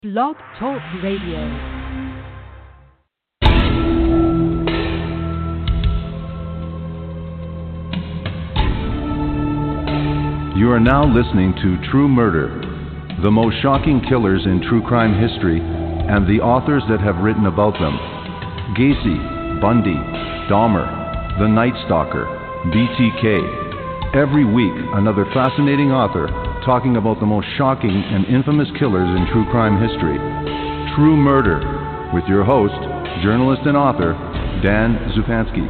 Blog Talk Radio. You are now listening to True Murder, the most shocking killers in true crime history and the authors that have written about them. Gacy, Bundy, Dahmer, The Night Stalker, BTK. Every week, another fascinating author talking about the most shocking and infamous killers in true crime history. True Murder, with your host, journalist and author, Dan Zupansky.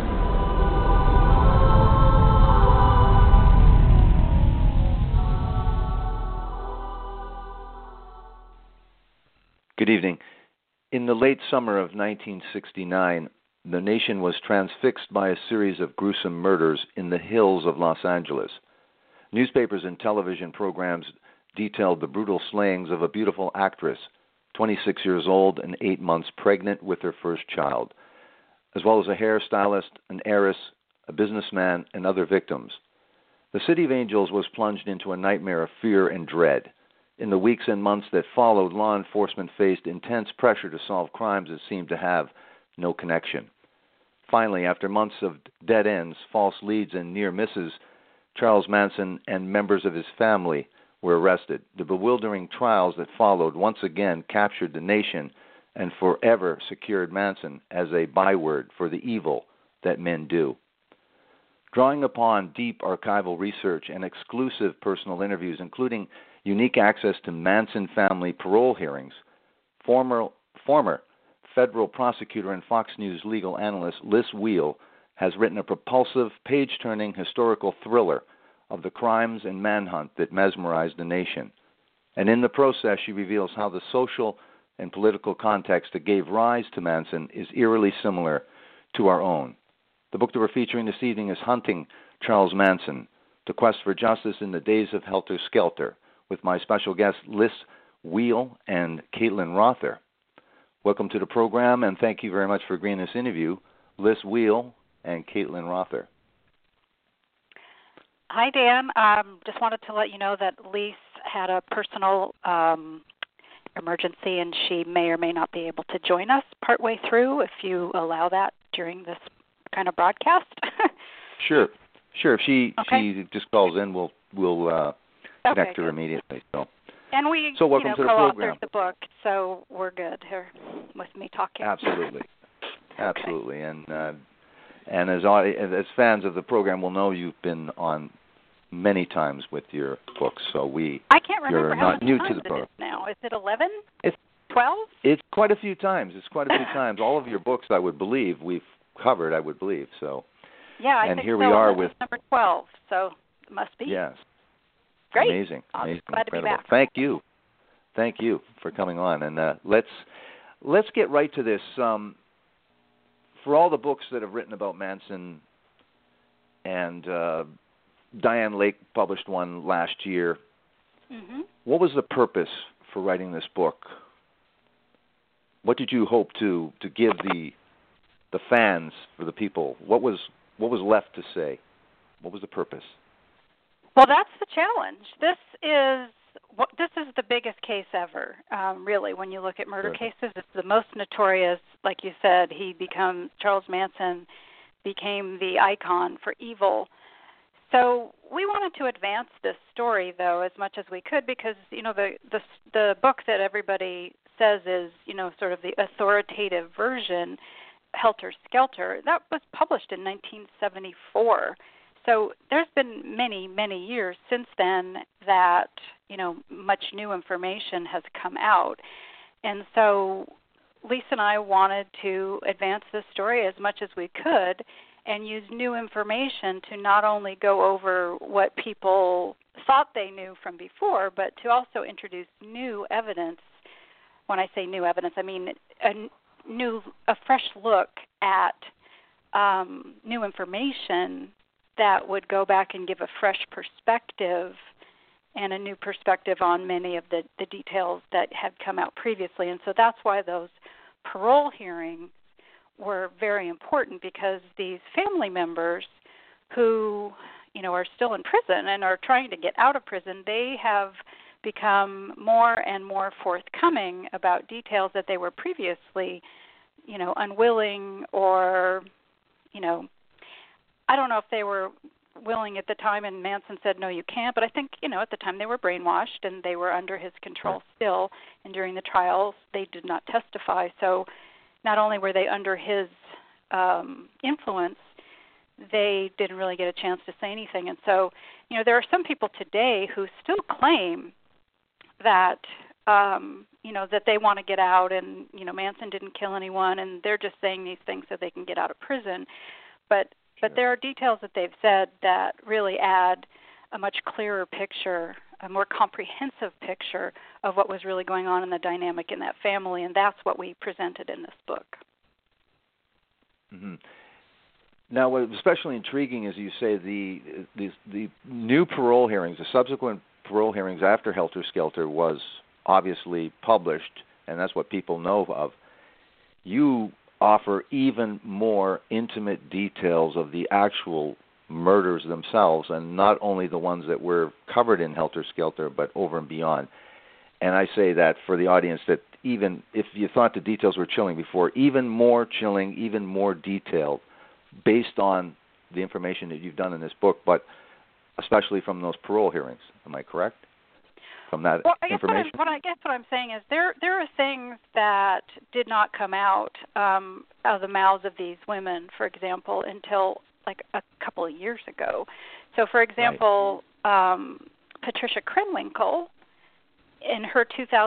Good evening. In the late summer of 1969, the nation was transfixed by a series of gruesome murders in the hills of Los Angeles. Newspapers and television programs detailed the brutal slayings of a beautiful actress, 26 years old and 8 months pregnant with her first child, as well as a hairstylist, an heiress, a businessman, and other victims. The City of Angels was plunged into a nightmare of fear and dread. In the weeks and months that followed, law enforcement faced intense pressure to solve crimes that seemed to have no connection. Finally, after months of dead ends, false leads, and near misses, Charles Manson and members of his family were arrested. The bewildering trials that followed once again captured the nation and forever secured Manson as a byword for the evil that men do. Drawing upon deep archival research and exclusive personal interviews, including unique access to Manson family parole hearings, former federal prosecutor and Fox News legal analyst Liz Weil has written a propulsive, page-turning historical thriller of the crimes and manhunt that mesmerized the nation. And in the process, she reveals how the social and political context that gave rise to Manson is eerily similar to our own. The book that we're featuring this evening is Hunting Charles Manson, The Quest for Justice in the Days of Helter Skelter, with my special guests Liz Weil and Caitlin Rother. Welcome to the program, and thank you very much for agreeing to this interview, Liz Weil and Caitlin Rother. Hi, Dan. Just wanted to let you know that Lise had a personal emergency, and she may or may not be able to join us partway through, if you allow that during this kind of broadcast. Sure. If she just calls in, we'll connect her immediately. And we welcome to the program. Co-authored the book, so we're good here with me talking. Absolutely. Okay. Absolutely. And as fans of the program will know, you've been on many times with your books, so I can't remember you're how not many new times to the program. It is now. Is it 11? It's 12? It's quite a few times. All of your books, I would believe, we've covered, I would believe. So. Yeah, I and think here so. we are This with is number 12, so it must be. Yes. Great. Amazing. Glad to be back. Thank you for coming on. And let's get right to this. For all the books that have written about Manson, and Diane Lake published one last year. Mm-hmm. What was the purpose for writing this book? What did you hope to give the fans, for the people? What was left to say? What was the purpose? Well, that's the challenge. This is the biggest case ever, really. When you look at murder cases, it's the most notorious. Like you said, Charles Manson became the icon for evil. So we wanted to advance this story, though, as much as we could, because the book that everybody says is sort of the authoritative version, Helter Skelter, that was published in 1974. So there's been many, many years since then that, much new information has come out. And so Lisa and I wanted to advance this story as much as we could and use new information to not only go over what people thought they knew from before, but to also introduce new evidence. When I say new evidence, I mean a fresh look at new information that would go back and give a fresh perspective and a new perspective on many of the details that had come out previously. And so that's why those parole hearings were very important, because these family members who, are still in prison and are trying to get out of prison, they have become more and more forthcoming about details that they were previously, unwilling, or, I don't know if they were willing at the time and Manson said, no, you can't, but I think, at the time they were brainwashed and they were under his control still, and during the trials they did not testify. So not only were they under his influence, they didn't really get a chance to say anything. And so, there are some people today who still claim that, that they want to get out and, Manson didn't kill anyone, and they're just saying these things so they can get out of prison. But there are details that they've said that really add a much clearer picture, a more comprehensive picture of what was really going on in the dynamic in that family, and that's what we presented in this book. Mm-hmm. Now, what's especially intriguing is you say the new parole hearings, the subsequent parole hearings after Helter Skelter was obviously published, and that's what people know of. You offer even more intimate details of the actual murders themselves, and not only the ones that were covered in Helter Skelter, but over and beyond. And I say that for the audience, that even if you thought the details were chilling before, even more chilling, even more detailed, based on the information that you've done in this book, but especially from those parole hearings. Am I correct? From that information? What I'm saying is there are things that did not come out of the mouths of these women, for example, until like a couple of years ago. So, for example, Patricia Krenwinkel, in her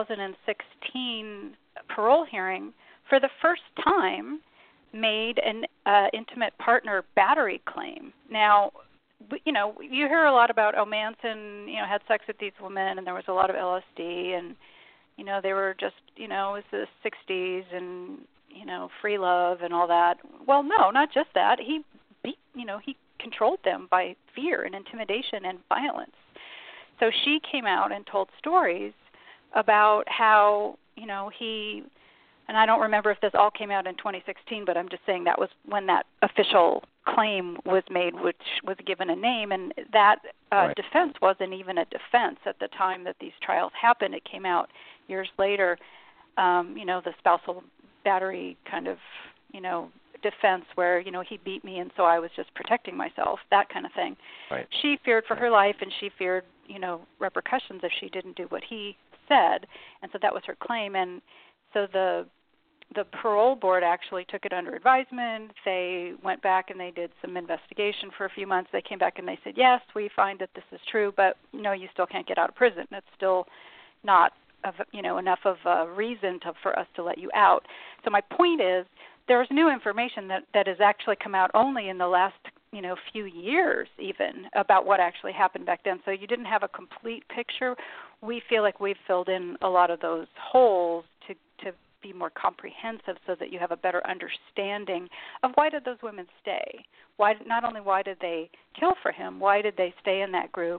2016 parole hearing, for the first time, made an intimate partner battery claim. Now, you hear a lot about, Manson, had sex with these women, and there was a lot of LSD, and, they were just, it was the 60s, and, free love and all that. Well, no, not just that. He controlled them by fear and intimidation and violence. So she came out and told stories about how, he, and I don't remember if this all came out in 2016, but I'm just saying that was when that official claim was made, which was given a name, and that defense wasn't even a defense at the time that these trials happened. It came out years later, the spousal battery kind of, defense where, he beat me and so I was just protecting myself, that kind of thing. Right. She feared for her life, and she feared, repercussions if she didn't do what he said, and so that was her claim. And so the parole board actually took it under advisement. They went back and they did some investigation for a few months. They came back and they said, yes, we find that this is true, but no, you still can't get out of prison. It's still not enough of a reason for us to let you out. So my point is, there's new information that has actually come out only in the last few years even about what actually happened back then. So you didn't have a complete picture. We feel like we've filled in a lot of those holes to be more comprehensive, so that you have a better understanding of why did those women stay. Not only why did they kill for him, why did they stay in that group?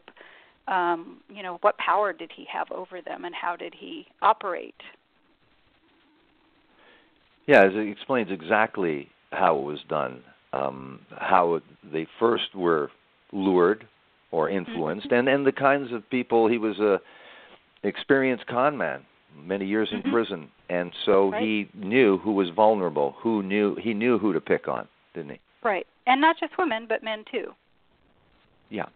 What power did he have over them, and how did he operate? Yeah, it explains exactly how it was done, how they first were lured or influenced, and the kinds of people. He was a experienced con man, many years in prison, and so he knew who was vulnerable. He knew who to pick on, didn't he? Right, and not just women, but men too. Yeah.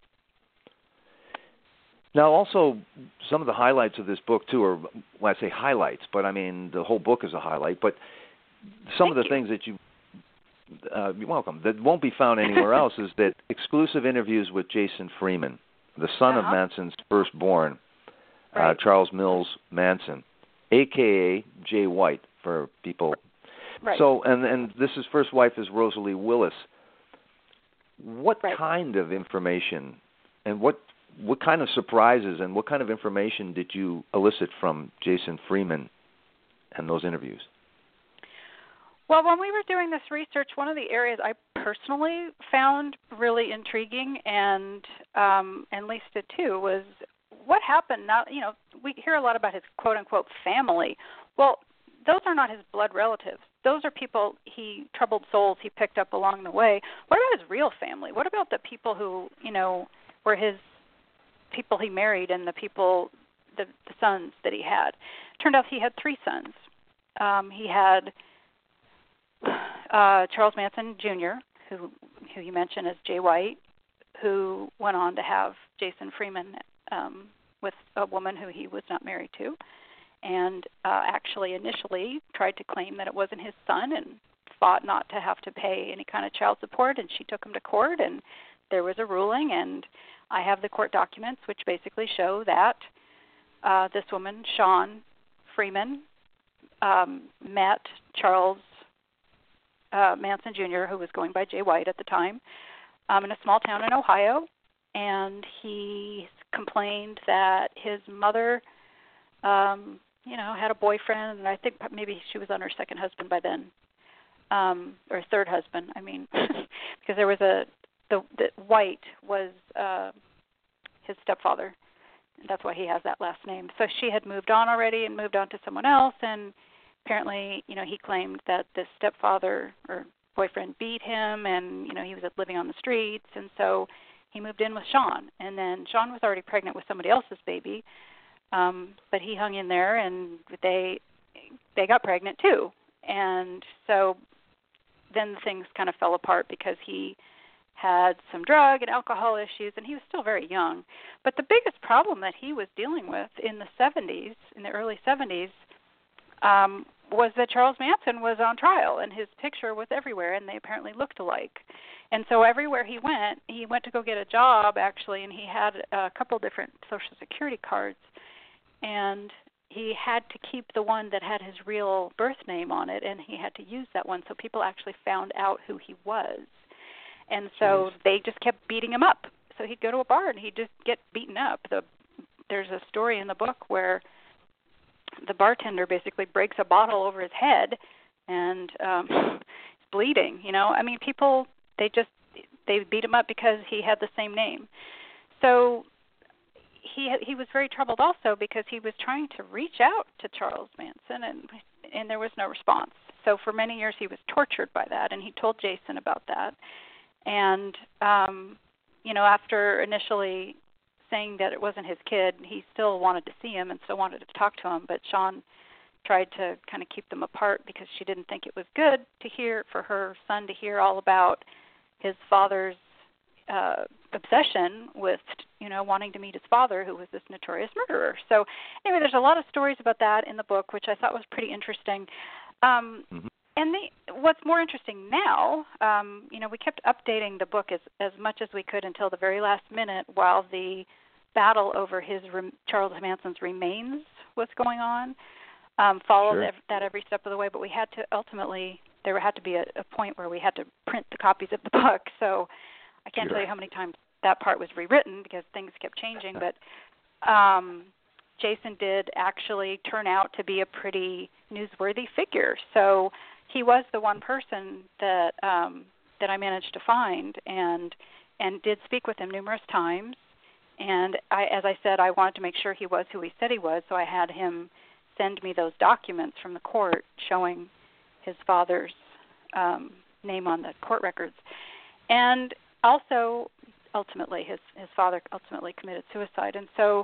Now, also, some of the highlights of this book, too, are, when I say highlights, but I mean the whole book is a highlight, but some of the things that you're welcome, that won't be found anywhere else is that exclusive interviews with Jason Freeman, the son of Manson's firstborn, Charles Mills Manson, a.k.a. Jay White, for people. Right. So, and this his first wife is Rosalie Willis. What kind of information and what kind of surprises and what kind of information did you elicit from Jason Freeman and those interviews? Well, when we were doing this research, one of the areas I personally found really intriguing, and Lisa too, was what happened. Now, we hear a lot about his quote-unquote family. Well, those are not his blood relatives. Those are people, troubled souls he picked up along the way. What about his real family? What about the people who, were his people he married and the people the sons that he had. Turned out he had 3 sons. He had Charles Manson Jr., who you mentioned as Jay White, who went on to have Jason Freeman with a woman who he was not married to, and actually initially tried to claim that it wasn't his son and fought not to have to pay any kind of child support, and she took him to court, and there was a ruling, and I have the court documents which basically show that this woman, Shawn Freeman, met Charles Manson Jr., who was going by Jay White at the time, in a small town in Ohio, and he complained that his mother, had a boyfriend, and I think maybe she was on her second husband by then, or third husband. I mean, because there was the White was his stepfather. And that's why he has that last name. So she had moved on already and moved on to someone else, and apparently, he claimed that this stepfather or boyfriend beat him, and he was living on the streets, and so he moved in with Shawn. And then Shawn was already pregnant with somebody else's baby, but he hung in there, and they got pregnant too. And so then things kind of fell apart because he had some drug and alcohol issues, and he was still very young. But the biggest problem that he was dealing with in the early 70s, was that Charles Manson was on trial, and his picture was everywhere, and they apparently looked alike. And so everywhere he went to go get a job, actually, and he had a couple different Social Security cards, and he had to keep the one that had his real birth name on it, and he had to use that one, so people actually found out who he was. And so they just kept beating him up. So he'd go to a bar, and he'd just get beaten up. There's a story in the book where the bartender basically breaks a bottle over his head, and he's bleeding. I mean, people, they beat him up because he had the same name. So he was very troubled also because he was trying to reach out to Charles Manson, and there was no response. So for many years he was tortured by that, and he told Jason about that. And after initially saying that it wasn't his kid, he still wanted to see him and still wanted to talk to him, but Shawn tried to kind of keep them apart because she didn't think it was good for her son to hear all about his father's obsession with, wanting to meet his father, who was this notorious murderer. So anyway, there's a lot of stories about that in the book, which I thought was pretty interesting. And what's more interesting now, we kept updating the book as much as we could until the very last minute while the battle over Charles Manson's remains was going on. Followed that every step of the way, but we had to there had to be a point where we had to print the copies of the book. So I can't tell you how many times that part was rewritten because things kept changing. But Jason did actually turn out to be a pretty newsworthy figure. So he was the one person that I managed to find and did speak with him numerous times. And as I said, I wanted to make sure he was who he said he was, so I had him send me those documents from the court showing his father's name on the court records. And also, ultimately, his father ultimately committed suicide. And so,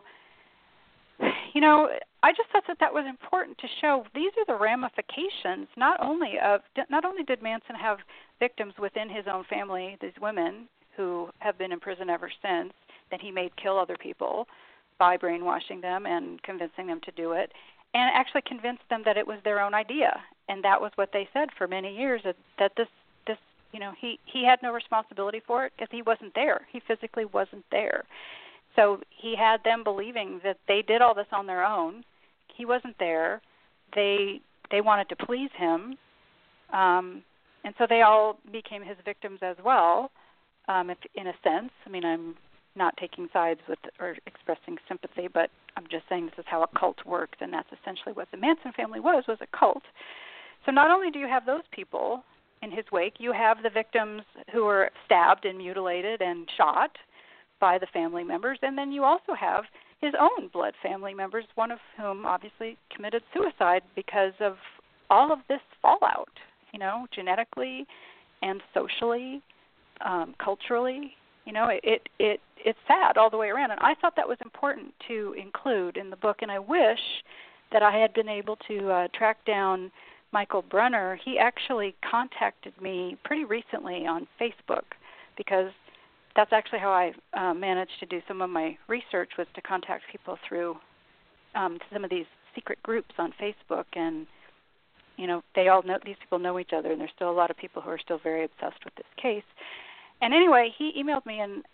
I just thought that was important to show these are the ramifications not only did Manson have victims within his own family, these women who have been in prison ever since, that he made kill other people by brainwashing them and convincing them to do it, and actually convinced them that it was their own idea. And that was what they said for many years, that this he had no responsibility for it because he wasn't there. He physically wasn't there. So he had them believing that they did all this on their own. He wasn't there. They wanted to please him. And so they all became his victims as well, in a sense. I mean, I'm not taking sides with or expressing sympathy, but I'm just saying this is how a cult works, and that's essentially what the Manson family was a cult. So not only do you have those people in his wake, you have the victims who were stabbed and mutilated and shot by the family members, and then you also have his own blood family members, one of whom obviously committed suicide because of all of this fallout, genetically and socially, culturally. it's sad all the way around. And I thought that was important to include in the book, and I wish that I had been able to track down Michael Brunner. He actually contacted me pretty recently on Facebook, because that's actually how I managed to do some of my research, was to contact people through some of these secret groups on Facebook. And they all know, these people know each other, and there's still a lot of people who are still very obsessed with this case. And anyway, he emailed me, and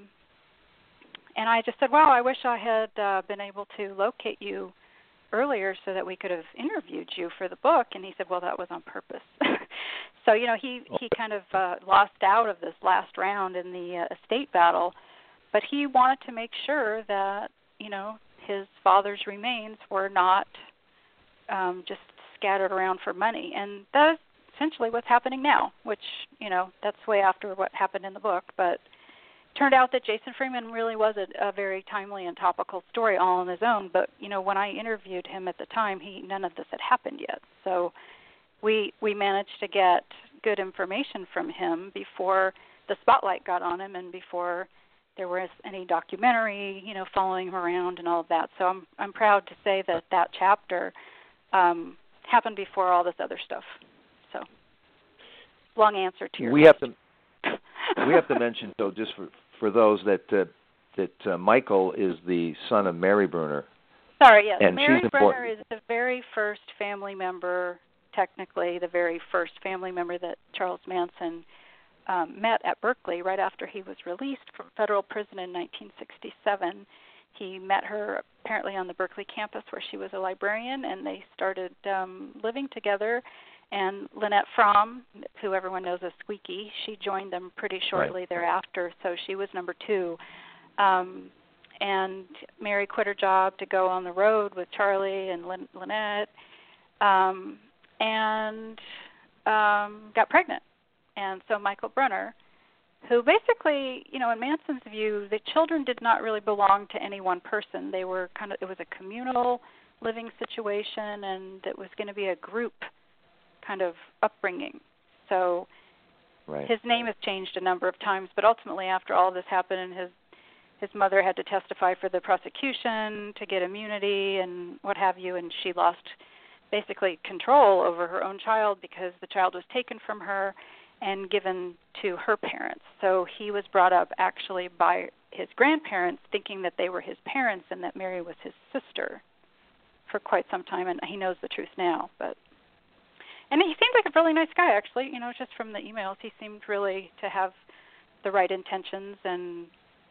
I just said, wow, I wish I had been able to locate you earlier so that we could have interviewed you for the book. And he said, well, that was on purpose. So, he kind of lost out of this last round in the estate battle, but he wanted to make sure that, his father's remains were not just scattered around for money. And that is essentially what's happening now, which, that's way after what happened in the book. But it turned out that Jason Freeman really was a very timely and topical story all on his own. But, when I interviewed him at the time, none of this had happened yet. So we managed to get good information from him before the spotlight got on him and before there was any documentary, following him around and all of that. So I'm proud to say that chapter happened before all this other stuff. So long answer to your question. We have to mention, though, just for those that Michael is the son of Mary Brunner. Sorry, yes. And Mary she's Brunner is the very first family member, technically the very first family member that Charles Manson met at Berkeley right after he was released from federal prison in 1967. He met her apparently on the Berkeley campus where she was a librarian, and they started living together. And Lynette Fromm, who everyone knows as Squeaky, she joined them pretty shortly thereafter, so she was number 2. And Mary quit her job to go on the road with Charlie and Lynette, and got pregnant. And so Michael Brunner, who basically, in Manson's view, the children did not really belong to any one person. They were it was a communal living situation, and it was going to be a group kind of upbringing. So his name has changed a number of times, but ultimately after all this happened, and his mother had to testify for the prosecution to get immunity and what have you, and she lost basically control over her own child because the child was taken from her and given to her parents. So he was brought up actually by his grandparents, thinking that they were his parents and that Mary was his sister for quite some time, and he knows the truth now. And he seemed like a really nice guy, actually. Just from the emails, he seemed really to have the right intentions, and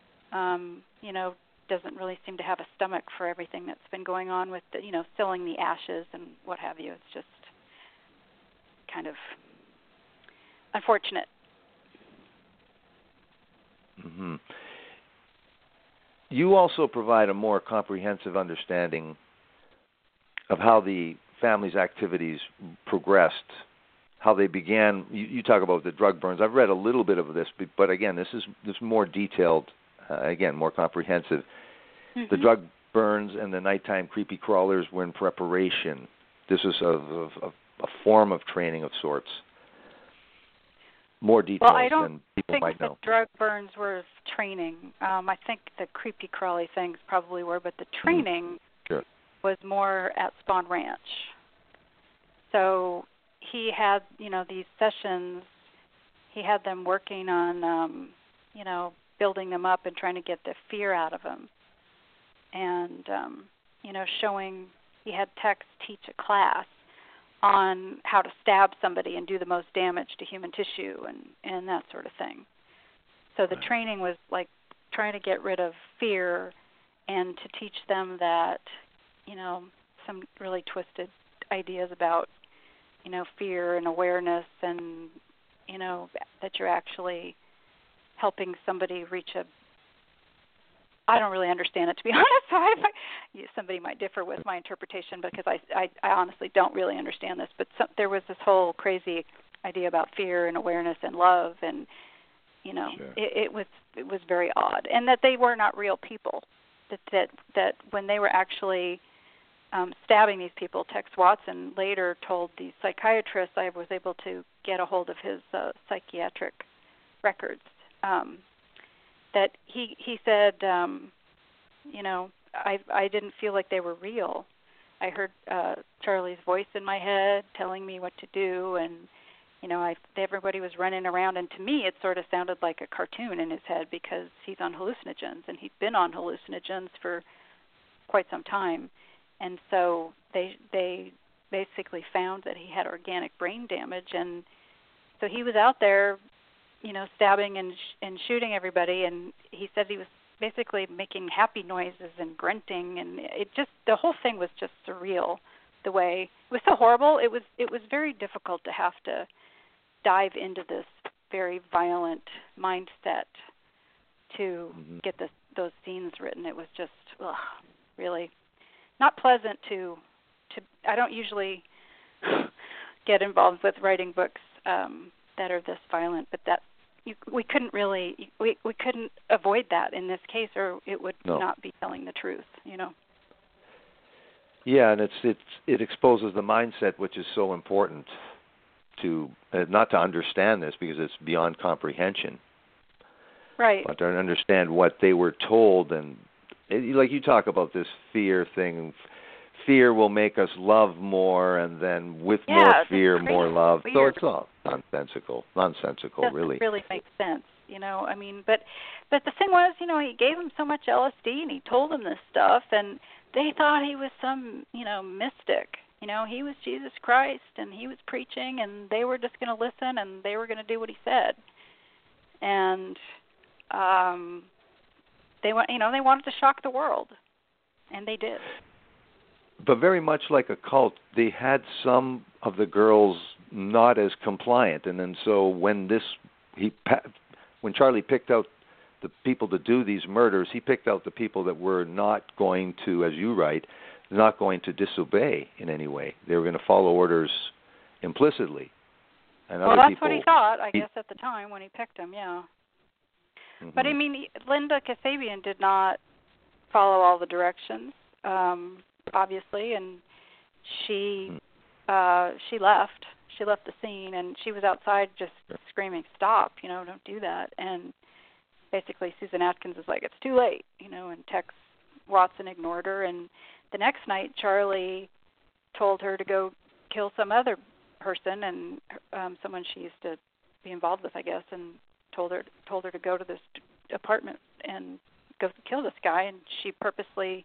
doesn't really seem to have a stomach for everything that's been going on with the, selling the ashes and what have you. It's just kind of unfortunate. Mm-hmm. You also provide a more comprehensive understanding of how the family's activities progressed, how they began. You talk about the drug burns. I've read a little bit of this, but again, this is more detailed, more comprehensive. Mm-hmm. The drug burns and the nighttime creepy crawlers were in preparation. This is a form of training of sorts. More details than people might know. I don't think the drug burns were training. I think the creepy crawly things probably were, but the training was more at Spawn Ranch. So he had, these sessions. He had them working on, building them up and trying to get the fear out of them. And, showing, he had techs teach a class on how to stab somebody and do the most damage to human tissue and that sort of thing. So the training was like trying to get rid of fear and to teach them that, some really twisted ideas about, fear and awareness and, that you're actually helping somebody reach I don't really understand it, to be honest. Somebody might differ with my interpretation because I honestly don't really understand this. But there was this whole crazy idea about fear and awareness and love, and it was very odd, and that they were not real people. That when they were actually stabbing these people, Tex Watson later told the psychiatrist, I was able to get a hold of his psychiatric records. that he said, I didn't feel like they were real. I heard Charlie's voice in my head telling me what to do, and everybody was running around, and to me it sort of sounded like a cartoon in his head because he's on hallucinogens, and he'd been on hallucinogens for quite some time. And so they basically found that he had organic brain damage, and so he was out there, stabbing and shooting everybody, and he said he was basically making happy noises and grunting, and the whole thing was just surreal. The way it was so horrible, it was very difficult to have to dive into this very violent mindset to get those scenes written. It was just really not pleasant to. I don't usually get involved with writing books that are this violent, but we couldn't really we couldn't avoid that in this case, or it would not be telling the truth. Yeah, and it exposes the mindset, which is so important to not to understand this because it's beyond comprehension. Right. But to understand what they were told, and like you talk about this fear thing. Fear will make us love more, and then with more fear, more love. Weird. So it's all nonsensical, really. It really makes sense, But the thing was, he gave him so much LSD, and he told him this stuff, and they thought he was some, mystic. He was Jesus Christ, and he was preaching, and they were just going to listen, and they were going to do what he said. And they wanted to shock the world, and they did. But very much like a cult, they had some of the girls not as compliant, and then so when Charlie picked out the people to do these murders, he picked out the people that were not going to, as you write, not going to disobey in any way. They were going to follow orders implicitly. And well, that's what he thought, I guess, at the time when he picked them, yeah. Mm-hmm. But Linda Kasabian did not follow all the directions. Obviously, and she left. She left the scene, and she was outside just screaming, "Stop! Don't do that!" And basically, Susan Atkins is like, "It's too late," and Tex Watson ignored her. And the next night, Charlie told her to go kill some other person, and someone she used to be involved with, I guess, and told her to go to this apartment and go kill this guy, and she purposely,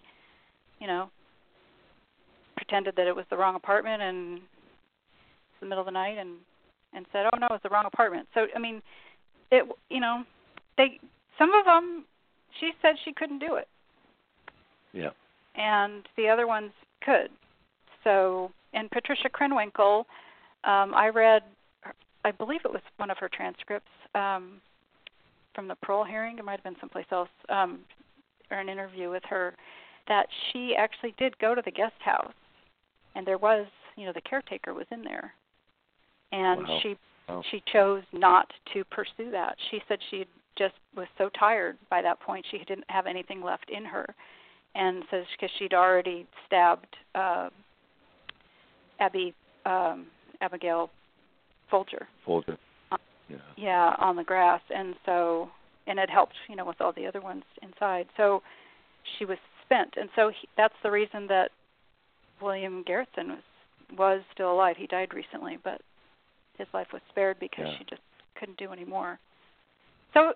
pretended that it was the wrong apartment, and it's the middle of the night, and said, "Oh no, it's the wrong apartment." So some of them, she said she couldn't do it. Yeah. And the other ones could. So, and Patricia Krenwinkel, I read, I believe it was one of her transcripts from the parole hearing. It might have been someplace else, or an interview with her, that she actually did go to the guest house. And there was, the caretaker was in there, and she chose not to pursue that. She said she just was so tired by that point she didn't have anything left in her, and says because she'd already stabbed Abigail Folger. Folger. Yeah, on the grass, and it helped, with all the other ones inside. So she was spent, and so that's the reason that William Garretson was still alive. He died recently, but his life was spared because she just couldn't do any more. So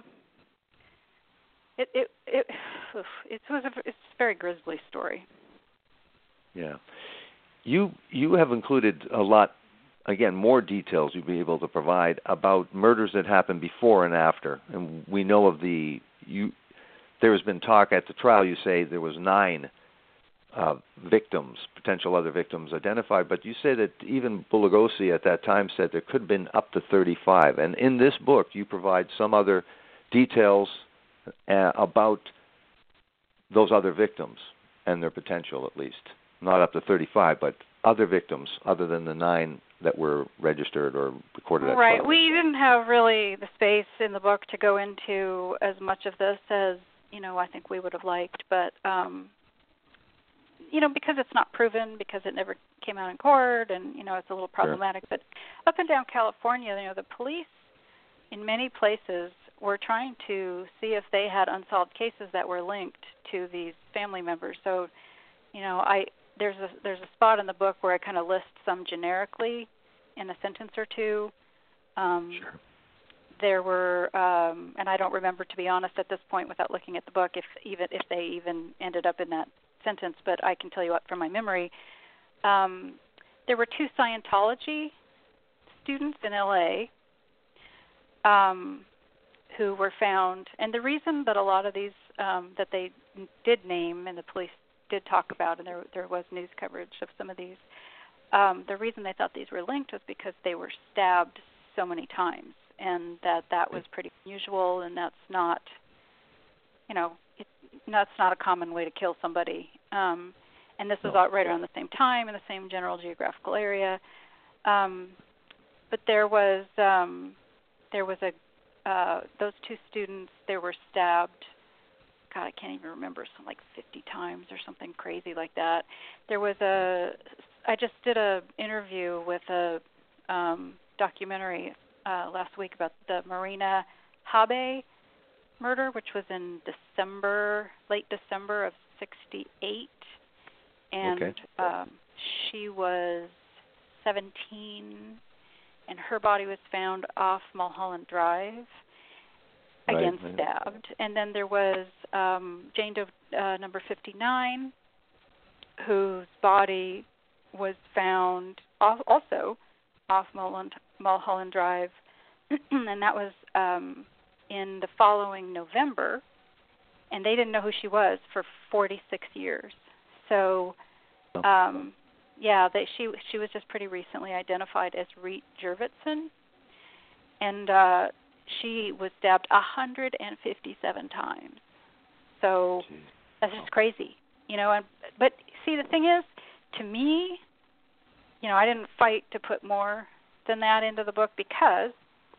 it's a very grisly story. Yeah, you have included a lot, again, more details you'll be able to provide about murders that happened before and after, and we know of there has been talk at the trial. You say there was 9. Victims, potential other victims identified, but you say that even Bulegosi at that time said there could have been up to 35. And in this book, you provide some other details about those other victims and their potential, at least. Not up to 35, but other victims other than the 9 that were registered or recorded at trial. Right. We didn't have really the space in the book to go into as much of this as, I think we would have liked, but because it's not proven, because it never came out in court, and, it's a little problematic. Sure. But up and down California, the police in many places were trying to see if they had unsolved cases that were linked to these family members. So, there's a spot in the book where I kind of list some generically in a sentence or two. Sure. There were, and I don't remember, to be honest, at this point, without looking at the book, if they even ended up in that sentence. But I can tell you from my memory, there were 2 Scientology students in L.A. Who were found, and the reason that a lot of these that they did name and the police did talk about, and there was news coverage of some of these, the reason they thought these were linked was because they were stabbed so many times, and that was pretty unusual, and that's not, that's not a common way to kill somebody. And this was all right around the same time in the same general geographical area. But there was those 2 students, they were stabbed, God, I can't even remember, like 50 times or something crazy like that. I just did a interview with a documentary last week about the Marina Habe murder, which was in late December of 1968. And she was 17, and her body was found off Mulholland Drive, again stabbed. And then there was Jane Doe number 59, whose body was found also off Mulholland Drive, and that was in the following November, and they didn't know who she was for 46 years. So, she was just pretty recently identified as Reet Jurvetson, and she was stabbed 157 times. So that's just crazy, but see, the thing is, to me, I didn't fight to put more than that into the book because,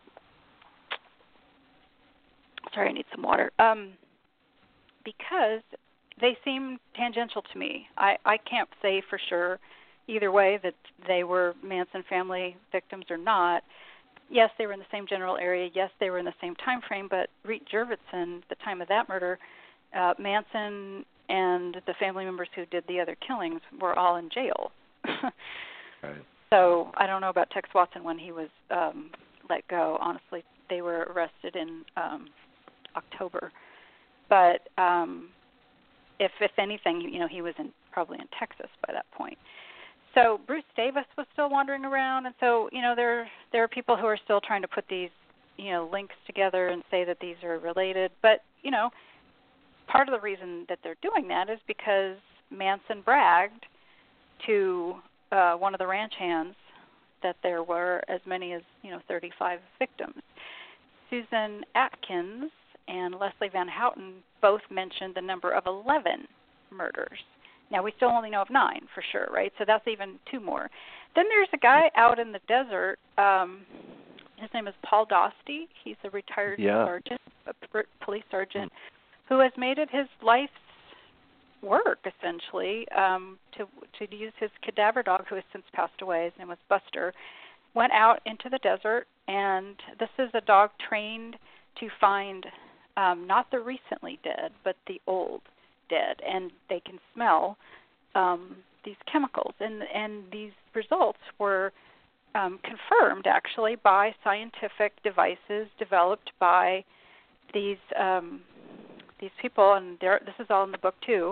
sorry, I need some water. Because they seem tangential to me. I can't say for sure either way that they were Manson family victims or not. Yes, they were in the same general area. Yes, they were in the same time frame, but Reet Jurvetson, the time of that murder, Manson and the family members who did the other killings were all in jail. Right. So I don't know about Tex Watson when he was let go. Honestly, they were arrested in October. But if anything, he was probably in Texas by that point. So Bruce Davis was still wandering around, and so there are people who are still trying to put these links together and say that these are related. But part of the reason that they're doing that is because Manson bragged to one of the ranch hands that there were as many as 35 victims. Susan Atkins and Leslie Van Houten both mentioned the number of 11 murders. Now, we still only know of 9 for sure, right? So that's even 2 more. Then there's a guy out in the desert. His name is Paul Dostie. He's a retired sergeant, a police sergeant, who has made it his life's work, essentially, to use his cadaver dog, who has since passed away. His name was Buster. Went out into the desert, and this is a dog trained to find not the recently dead, but the old dead, and they can smell these chemicals. And these results were confirmed, actually, by scientific devices developed by these people, and this is all in the book too,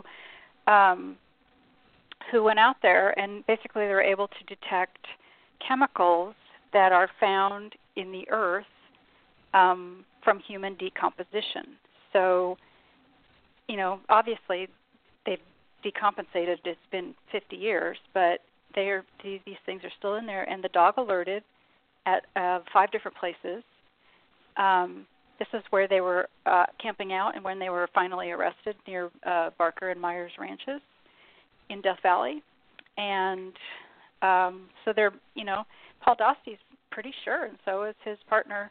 who went out there, and basically they were able to detect chemicals that are found in the earth from human decomposition. So, obviously they've decompensated. It's been 50 years, but these things are still in there, and the dog alerted at 5 different places. This is where they were camping out and when they were finally arrested near Barker and Myers ranches in Death Valley. And so they're, Paul Dostie's pretty sure, and so is his partner,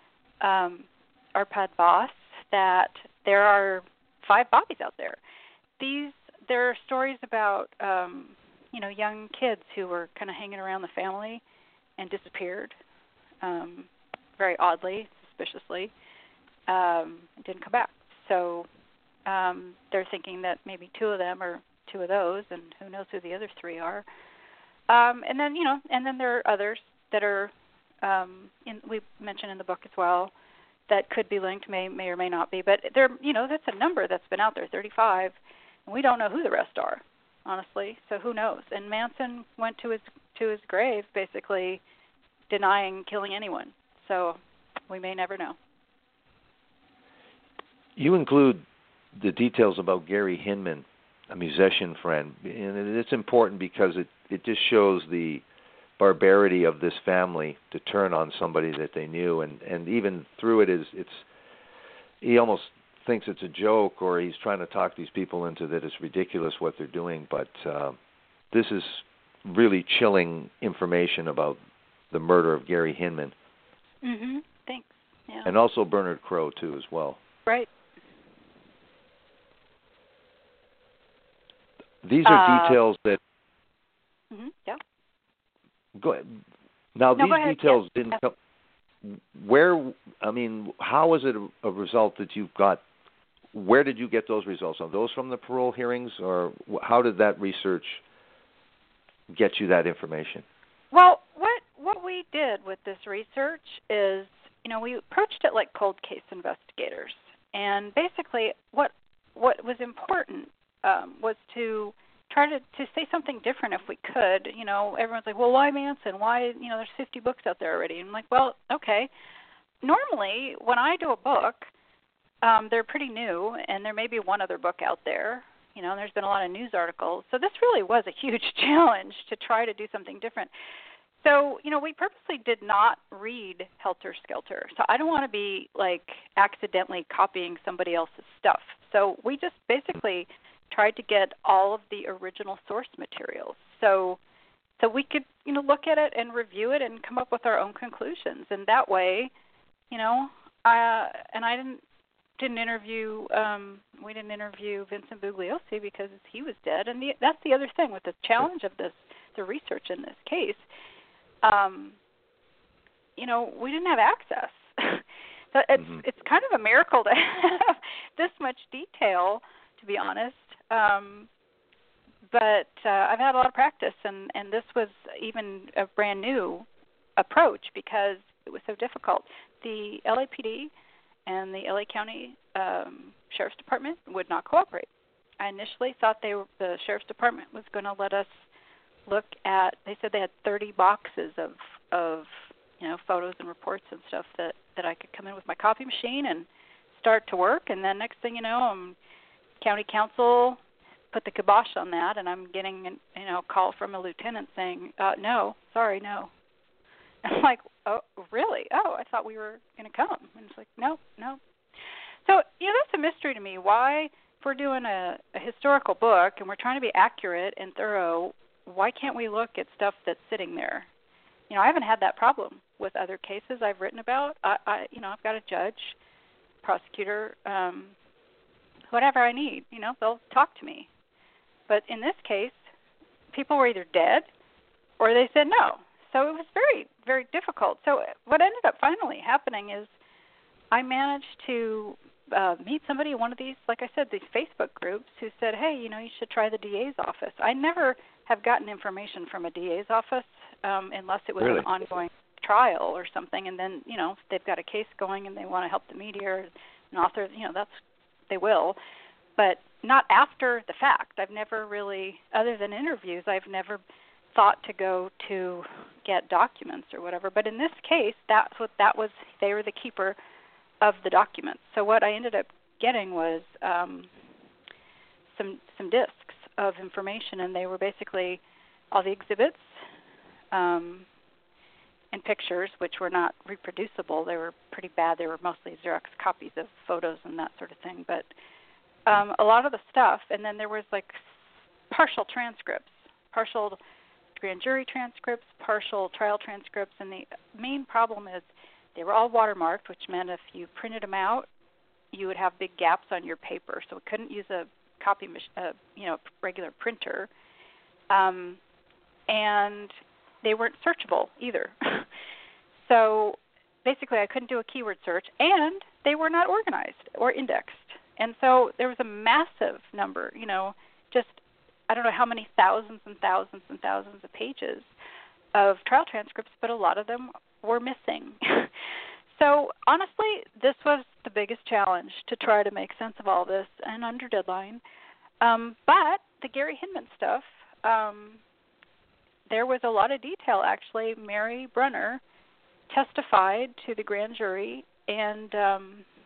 Arpad Voss, that there are 5 bodies out there. There are stories about, young kids who were kind of hanging around the family and disappeared very oddly, suspiciously. didn't come back. So they're thinking that maybe two of them are two of those, and who knows who the other three are. And then there are others that are we mentioned in the book as well that could be linked, may or may not be. But that's a number that's been out there, 35, and we don't know who the rest are, honestly. So who knows? And Manson went to his grave basically denying killing anyone. So we may never know. You include the details about Gary Hinman, a musician friend, and it's important because it just shows the barbarity of this family to turn on somebody that they knew, and even through it he almost thinks it's a joke, or he's trying to talk these people into that it's ridiculous what they're doing, but this is really chilling information about the murder of Gary Hinman. Mm-hmm. Thanks. Yeah. And also Bernard Crowe too as well. Right. These are details that. Mm-hmm. Yeah. Go ahead. Now these details didn't come. How was it a result that you've got? Where did you get those results? Are those from the parole hearings, or how did that research get you that information? Well, what we did with this research is, we approached it like cold case investigators, and basically what was important was to try to say something different if we could. Everyone's like, well, why Manson? Why, there's 50 books out there already. And I'm like, well, okay. Normally, when I do a book, they're pretty new, and there may be one other book out there. There's been a lot of news articles. So this really was a huge challenge to try to do something different. So, we purposely did not read Helter Skelter. So I don't want to be, accidentally copying somebody else's stuff. So we just basically tried to get all of the original source materials. So we could, look at it and review it and come up with our own conclusions. And that way, and I didn't interview, we didn't interview Vincent Bugliosi because he was dead. And that's the other thing with the challenge of the research in this case. We didn't have access. So it's kind of a miracle to have this much detail, to be honest. But I've had a lot of practice, and this was even a brand new approach because it was so difficult. The LAPD and the LA County Sheriff's Department would not cooperate. I initially thought the Sheriff's Department was going to let us look at. They said they had 30 boxes of photos and reports and stuff that I could come in with my copy machine and start to work. And then next thing you know, County Council put the kibosh on that, and I'm getting a call from a lieutenant saying, no. And I'm like, oh, really? Oh, I thought we were going to come. And it's like, no. So, that's a mystery to me. Why, if we're doing a historical book and we're trying to be accurate and thorough, why can't we look at stuff that's sitting there? I haven't had that problem with other cases I've written about. I've got a judge, prosecutor, whatever I need, they'll talk to me. But in this case, people were either dead or they said no. So it was very, very difficult. So what ended up finally happening is I managed to meet somebody in one of these, like I said, these Facebook groups who said, hey, you should try the DA's office. I never have gotten information from a DA's office unless it was an ongoing trial or something. And then, if they've got a case going and they want to help the media or an author, they will. But not after the fact. I've never really, other than interviews, I've never thought to go to get documents or whatever. But in this case, that's what that was. They were the keeper of the documents. So what I ended up getting was some discs of information, and they were basically all the exhibits and pictures, which were not reproducible. They were pretty bad. They were mostly Xerox copies of photos and that sort of thing. But a lot of the stuff, and then there was partial transcripts, partial grand jury transcripts, partial trial transcripts, and the main problem is they were all watermarked, which meant if you printed them out, you would have big gaps on your paper, so we couldn't use a copy, regular printer, and they weren't searchable either. So basically I couldn't do a keyword search, and they were not organized or indexed. And so there was a massive number, just I don't know how many thousands and thousands and thousands of pages of trial transcripts, but a lot of them were missing. So honestly, this was the biggest challenge, to try to make sense of all this and under deadline. But the Gary Hinman stuff, there was a lot of detail, actually. Mary Brunner testified to the grand jury, and I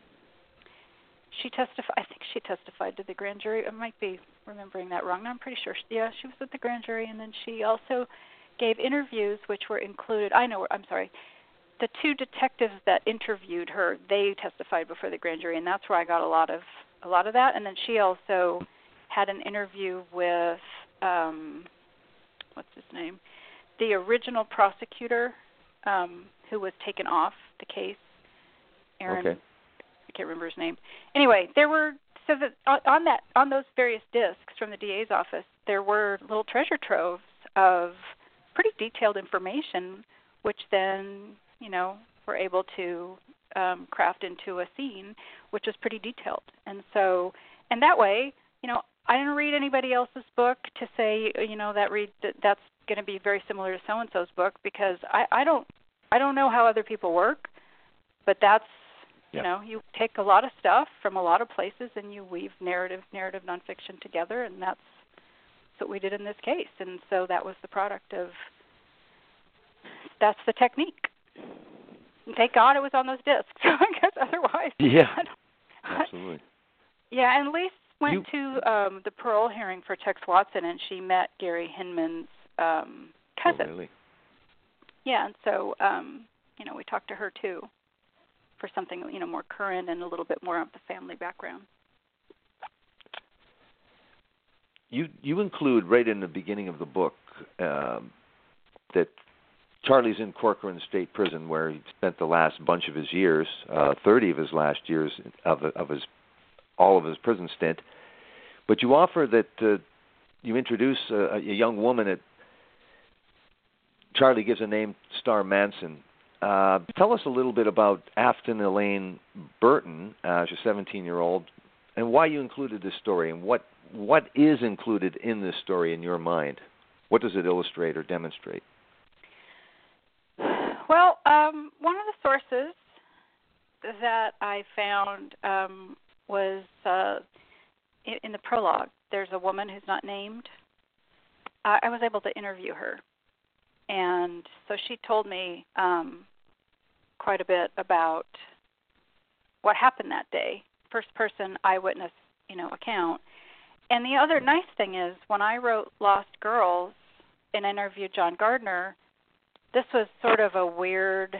think she testified to the grand jury. I might be remembering that wrong. I'm pretty sure. She was at the grand jury, and then she also gave interviews, which were included. The two detectives that interviewed her, they testified before the grand jury, and that's where I got a lot of that. And then she also had an interview with what's his name, the original prosecutor who was taken off the case, Aaron. Okay. I can't remember his name. Anyway, there were on those various discs from the DA's office, there were little treasure troves of pretty detailed information, which then were able to craft into a scene, which is pretty detailed. And so, and that way, I didn't read anybody else's book to say, that's going to be very similar to so and so's book, because I don't know how other people work, but that's you take a lot of stuff from a lot of places and you weave narrative nonfiction together, and that's what we did in this case. And so that was the product of. That's the technique. Thank God it was on those discs, because otherwise. Yeah, absolutely. Yeah, and Lise went to the parole hearing for Tex Watson, and she met Gary Hinman's cousin. Oh, really? Yeah, and so we talked to her too for something more current and a little bit more of the family background. You include right in the beginning of the book that Charlie's in Corcoran State Prison, where he spent the last bunch of his years, 30 of his last years of all of his prison stint. But you offer that you introduce a young woman that Charlie gives a name, Star Manson. Tell us a little bit about Afton Elaine Burton, she's a 17-year-old, and why you included this story, and what is included in this story in your mind. What does it illustrate or demonstrate? Well, one of the sources that I found was in the prologue. There's a woman who's not named. I was able to interview her, and so she told me quite a bit about what happened that day, first-person eyewitness, account. And the other nice thing is, when I wrote Lost Girls and interviewed John Gardner, this was sort of a weird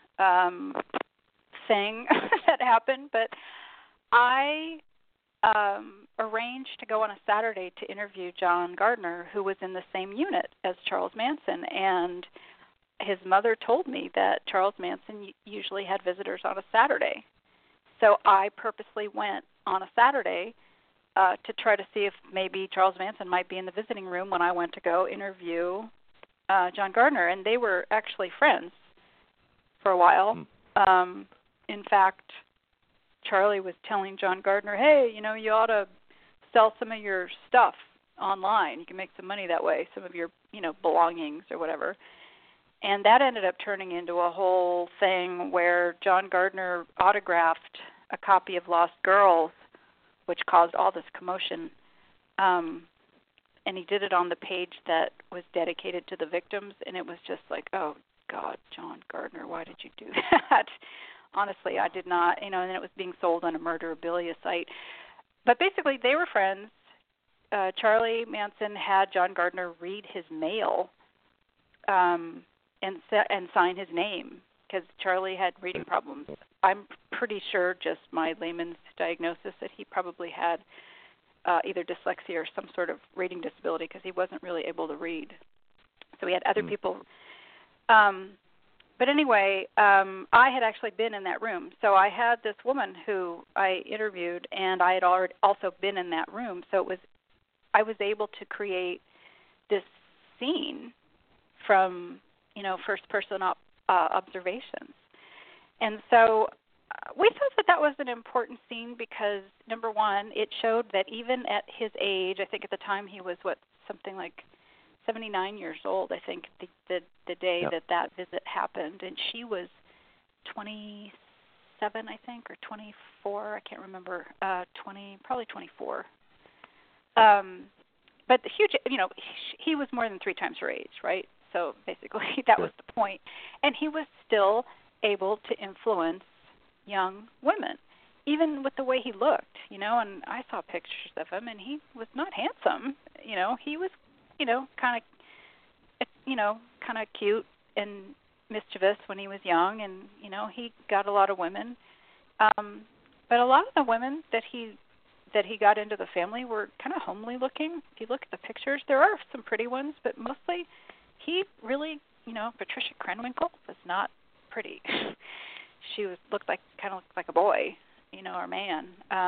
thing that happened, but I arranged to go on a Saturday to interview John Gardner, who was in the same unit as Charles Manson, and his mother told me that Charles Manson usually had visitors on a Saturday. So I purposely went on a Saturday to try to see if maybe Charles Manson might be in the visiting room when I went to go interview John Gardner, and they were actually friends for a while. In fact, Charlie was telling John Gardner, hey, you ought to sell some of your stuff online. You can make some money that way, some of your, belongings or whatever. And that ended up turning into a whole thing where John Gardner autographed a copy of Lost Girls, which caused all this commotion. And he did it on the page that was dedicated to the victims, and it was just like, oh, God, John Gardner, why did you do that? Honestly, I did not, and then it was being sold on a murderabilia site. But basically, they were friends. Charlie Manson had John Gardner read his mail and sign his name, because Charlie had reading problems. I'm pretty sure, just my layman's diagnosis, that he probably had either dyslexia or some sort of reading disability, because he wasn't really able to read. So he had other people. But anyway, I had actually been in that room. So I had this woman who I interviewed, and I had already also been in that room. So I was able to create this scene from, first-person observations. And so we thought that was an important scene because, number one, it showed that even at his age, I think at the time he was, something like 79 years old, I think, the day that visit happened. And she was 27, I think, or 24, I can't remember, probably 24. But the huge, he was more than 3 times her age, right? So basically that was the point. And he was still able to influence young women, even with the way he looked, and I saw pictures of him, and he was not handsome. He was, kind of cute and mischievous when he was young, and, he got a lot of women. But a lot of the women that he got into the family were kind of homely looking. If you look at the pictures, there are some pretty ones, but mostly he really, Patricia Krenwinkel was not pretty. She looked like a boy, or a man.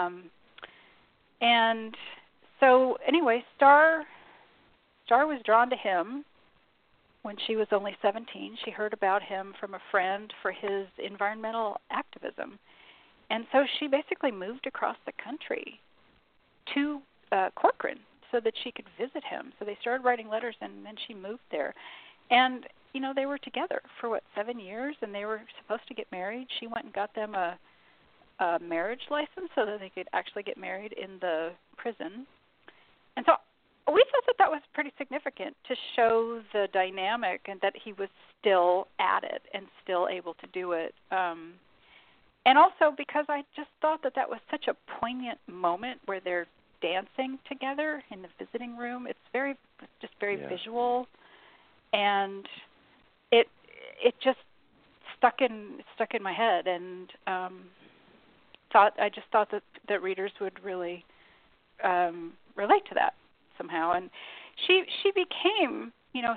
And so anyway, Starr was drawn to him when she was only 17. She heard about him from a friend for his environmental activism. And so she basically moved across the country to Corcoran so that she could visit him. So they started writing letters, and then she moved there. And they were together for 7 years, and they were supposed to get married. She went and got them a marriage license so that they could actually get married in the prison. And so we thought that was pretty significant to show the dynamic and that he was still at it and still able to do it. And also because I just thought that was such a poignant moment where they're dancing together in the visiting room. It's very visual, and it just stuck in my head, and I just thought that readers would really relate to that somehow. And she became,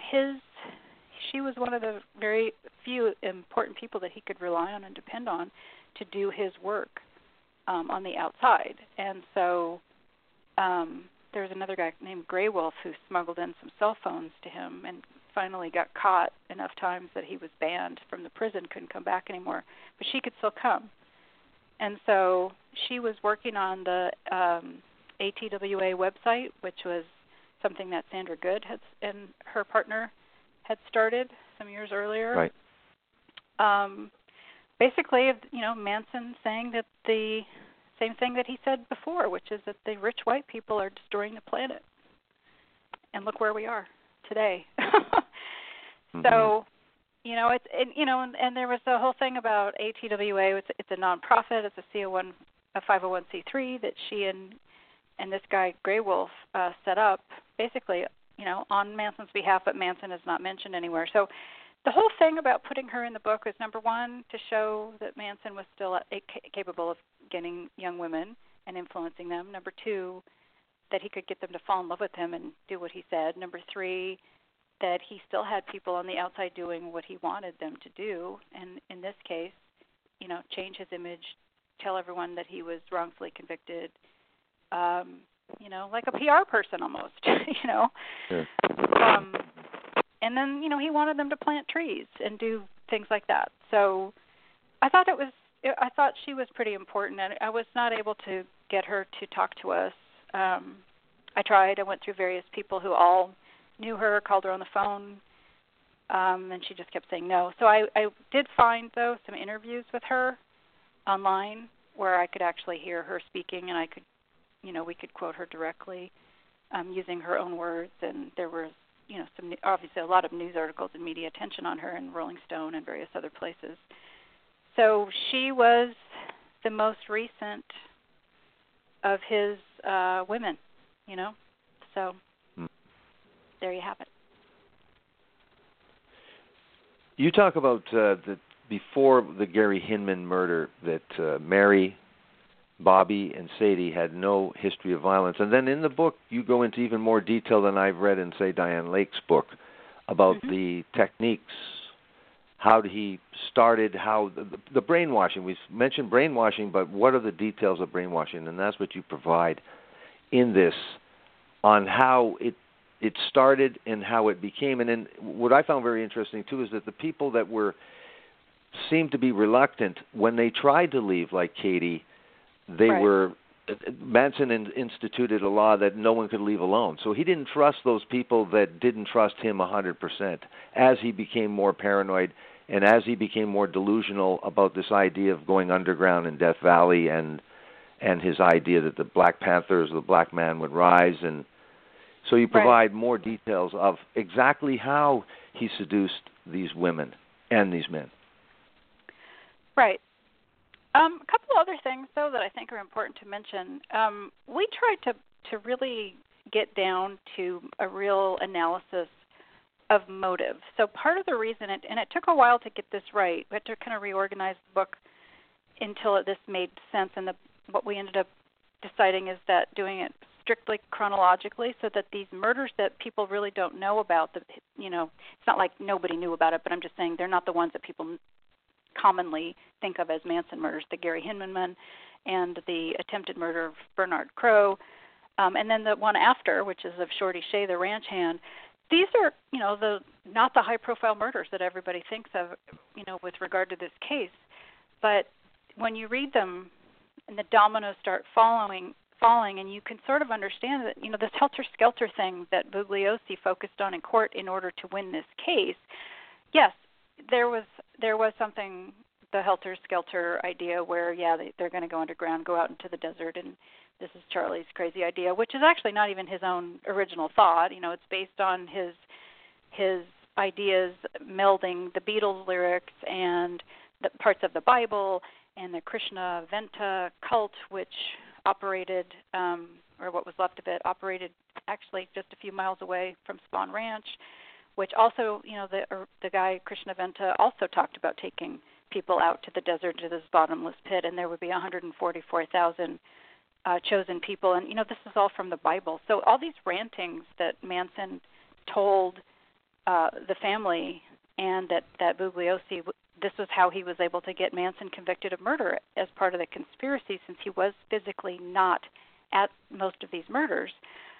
she was one of the very few important people that he could rely on and depend on to do his work on the outside. And so there was another guy named Grey Wolf who smuggled in some cell phones to him and finally got caught enough times that he was banned from the prison, couldn't come back anymore. But she could still come. And so she was working on the ATWA website, which was something that Sandra Good and her partner had started some years earlier. Right. Basically, Manson saying that the same thing that he said before, which is that the rich white people are destroying the planet. And look where we are today. Mm-hmm. So, and there was the whole thing about ATWA. It's a nonprofit. It's a 501c3 that she and this guy Grey Wolf set up, basically, on Manson's behalf, but Manson is not mentioned anywhere. So the whole thing about putting her in the book was, number one, to show that Manson was still capable of getting young women and influencing them. Number two, that he could get them to fall in love with him and do what he said. Number three, that he still had people on the outside doing what he wanted them to do. And in this case, change his image, tell everyone that he was wrongfully convicted, like a PR person almost, Sure. And then, he wanted them to plant trees and do things like that. So I thought she was pretty important, and I was not able to get her to talk to us. I tried. I went through various people who all knew her, called her on the phone, and she just kept saying no. So I did find, though, some interviews with her online where I could actually hear her speaking, and I could, we could quote her directly using her own words, and there was, obviously a lot of news articles and media attention on her in Rolling Stone and various other places. So she was the most recent of his women, So there you have it. You talk about before the Gary Hinman murder that Mary, Bobby, and Sadie had no history of violence. And then in the book, you go into even more detail than I've read in, say, Diane Lake's book about the techniques, how he started, how the brainwashing. We've mentioned brainwashing, but what are the details of brainwashing? And that's what you provide in this on how it started and how it became. And then what I found very interesting, too, is that the people that were seemed to be reluctant when they tried to leave, like Katie. Manson instituted a law that no one could leave alone. So he didn't trust those people that didn't trust him 100%. As he became more paranoid and as he became more delusional about this idea of going underground in Death Valley and his idea that the Black Panthers, the black man would rise. And so you provide more details of exactly how he seduced these women and these men. Right. A couple other things, though, that I think are important to mention. We tried to really get down to a real analysis of motive. So part of the reason, and it took a while to get this right, we had to kind of reorganize the book until this made sense, and what we ended up deciding is that doing it strictly chronologically so that these murders that people really don't know about, it's not like nobody knew about it, but I'm just saying they're not the ones that people commonly think of as Manson murders, the Gary Hinman one and the attempted murder of Bernard Crowe, and then the one after, which is of Shorty Shea, the ranch hand. These are, not the high-profile murders that everybody thinks of, with regard to this case. But when you read them and the dominoes start falling, and you can sort of understand that, this helter-skelter thing that Bugliosi focused on in court in order to win this case, yes, there was something, the helter-skelter idea where, they're going to go underground, go out into the desert, and this is Charlie's crazy idea, which is actually not even his own original thought. It's based on his ideas melding the Beatles lyrics and the parts of the Bible and the Krishna Venta cult, which operated, or what was left of it, operated actually just a few miles away from Spahn Ranch, which also, the guy, Krishna Venta, also talked about taking people out to the desert, to this bottomless pit, and there would be 144,000 chosen people. And, this is all from the Bible. So all these rantings that Manson told the family and that Bugliosi, this was how he was able to get Manson convicted of murder as part of the conspiracy, since he was physically not at most of these murders.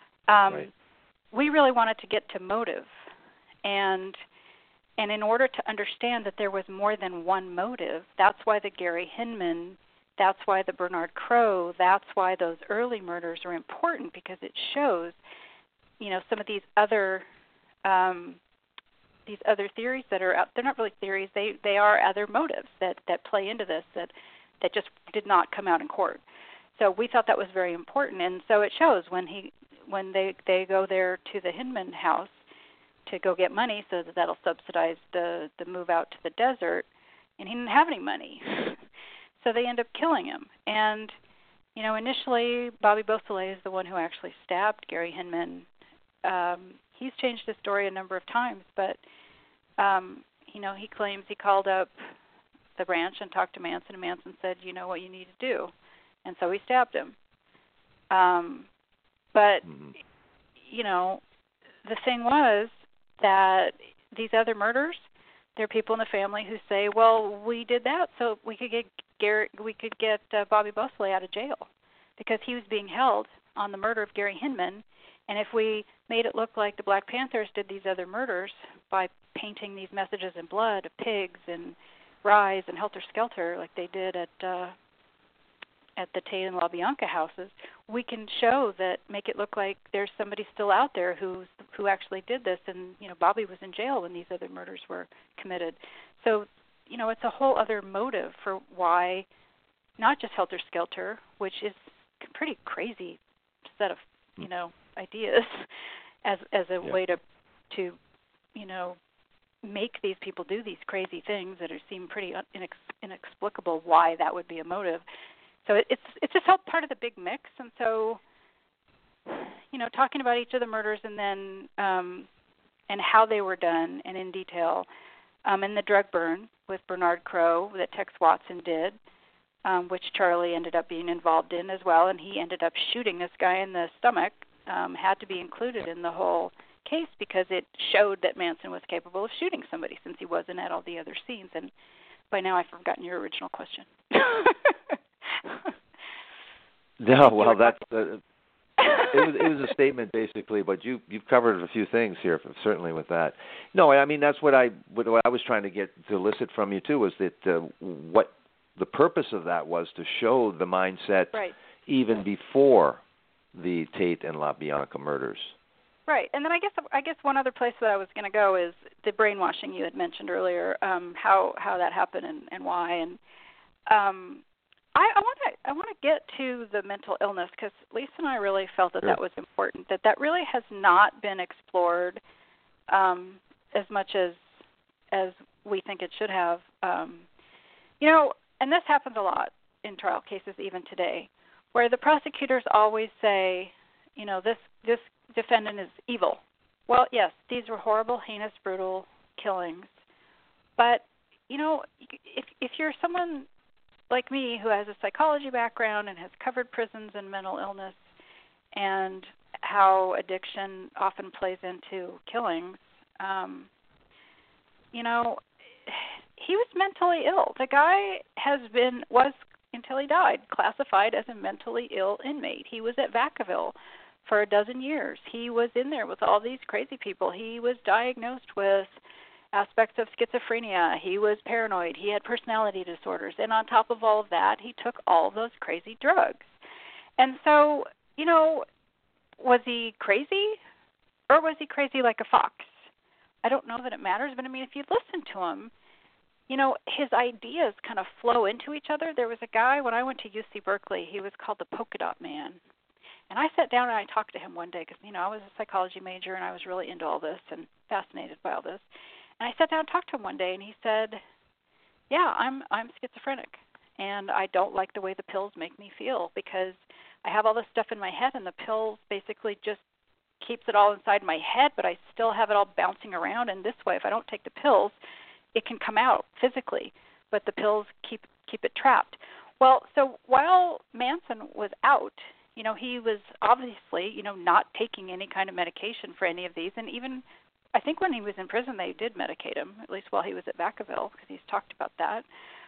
We really wanted to get to motive. And in order to understand that there was more than one motive, that's why the Gary Hinman, that's why the Bernard Crowe, that's why those early murders are important, because it shows, some of these other theories that are out. They're not really theories. They are other motives that play into this that just did not come out in court. So we thought that was very important, and so it shows when they go there to the Hinman house to go get money so that'll subsidize the move out to the desert, and he didn't have any money. So they end up killing him. And, initially Bobby Beausoleil is the one who actually stabbed Gary Hinman. He's changed his story a number of times, but, he claims he called up the ranch and talked to Manson, and Manson said, you know what you need to do. And so he stabbed him. But, the thing was that these other murders, there are people in the family who say, well, we did that so we could get Bobby Beausoleil out of jail, because he was being held on the murder of Gary Hinman. And if we made it look like the Black Panthers did these other murders by painting these messages in blood of pigs and Rise and Helter Skelter, like they did at the Tate and LaBianca houses, we can show that, make it look like there's somebody still out there who actually did this, and Bobby was in jail when these other murders were committed. So it's a whole other motive for why, not just Helter Skelter, which is a pretty crazy set of ideas as a way to make these people do these crazy things that seem pretty inexplicable why that would be a motive. So it's just all part of the big mix. And so, talking about each of the murders and then and how they were done and in detail, and the drug burn with Bernard Crowe that Tex Watson did, which Charlie ended up being involved in as well, and he ended up shooting this guy in the stomach, had to be included in the whole case because it showed that Manson was capable of shooting somebody since he wasn't at all the other scenes. And by now I've forgotten your original question. No, well, that's it was a statement basically, but you've covered a few things here, certainly with that. No, I mean that's what I was trying to get to elicit from you too, was that what the purpose of that was to show the mindset right. even before the Tate and LaBianca murders. Right, and then I guess one other place that I was going to go is the brainwashing you had mentioned earlier, how that happened and why, and I want to get to the mental illness because Lisa and I really felt that that was important. That really has not been explored as much as we think it should have. And this happens a lot in trial cases even today, where the prosecutors always say, this defendant is evil. Well, yes, these were horrible, heinous, brutal killings. But, if you're someone like me who has a psychology background and has covered prisons and mental illness and how addiction often plays into killings, he was mentally ill. The guy was until he died, classified as a mentally ill inmate. He was at Vacaville for 12 years. He was in there with all these crazy people. He was diagnosed with aspects of schizophrenia. He was paranoid. He had personality disorders. And on top of all of that, he took all those crazy drugs. And so, was he crazy or was he crazy like a fox? I don't know that it matters, but if you listen to him, his ideas kind of flow into each other. There was a guy when I went to UC Berkeley, he was called the Polka Dot Man. And I sat down and I talked to him one day because, I was a psychology major and I was really into all this and fascinated by all this. And I sat down and talked to him one day and he said, yeah, I'm schizophrenic and I don't like the way the pills make me feel because I have all this stuff in my head and the pills basically just keeps it all inside my head, but I still have it all bouncing around. And this way, if I don't take the pills, it can come out physically, but the pills keep it trapped. Well, so while Manson was out, he was obviously, not taking any kind of medication for any of these. And even, I think when he was in prison, they did medicate him, at least while he was at Vacaville, because he's talked about that.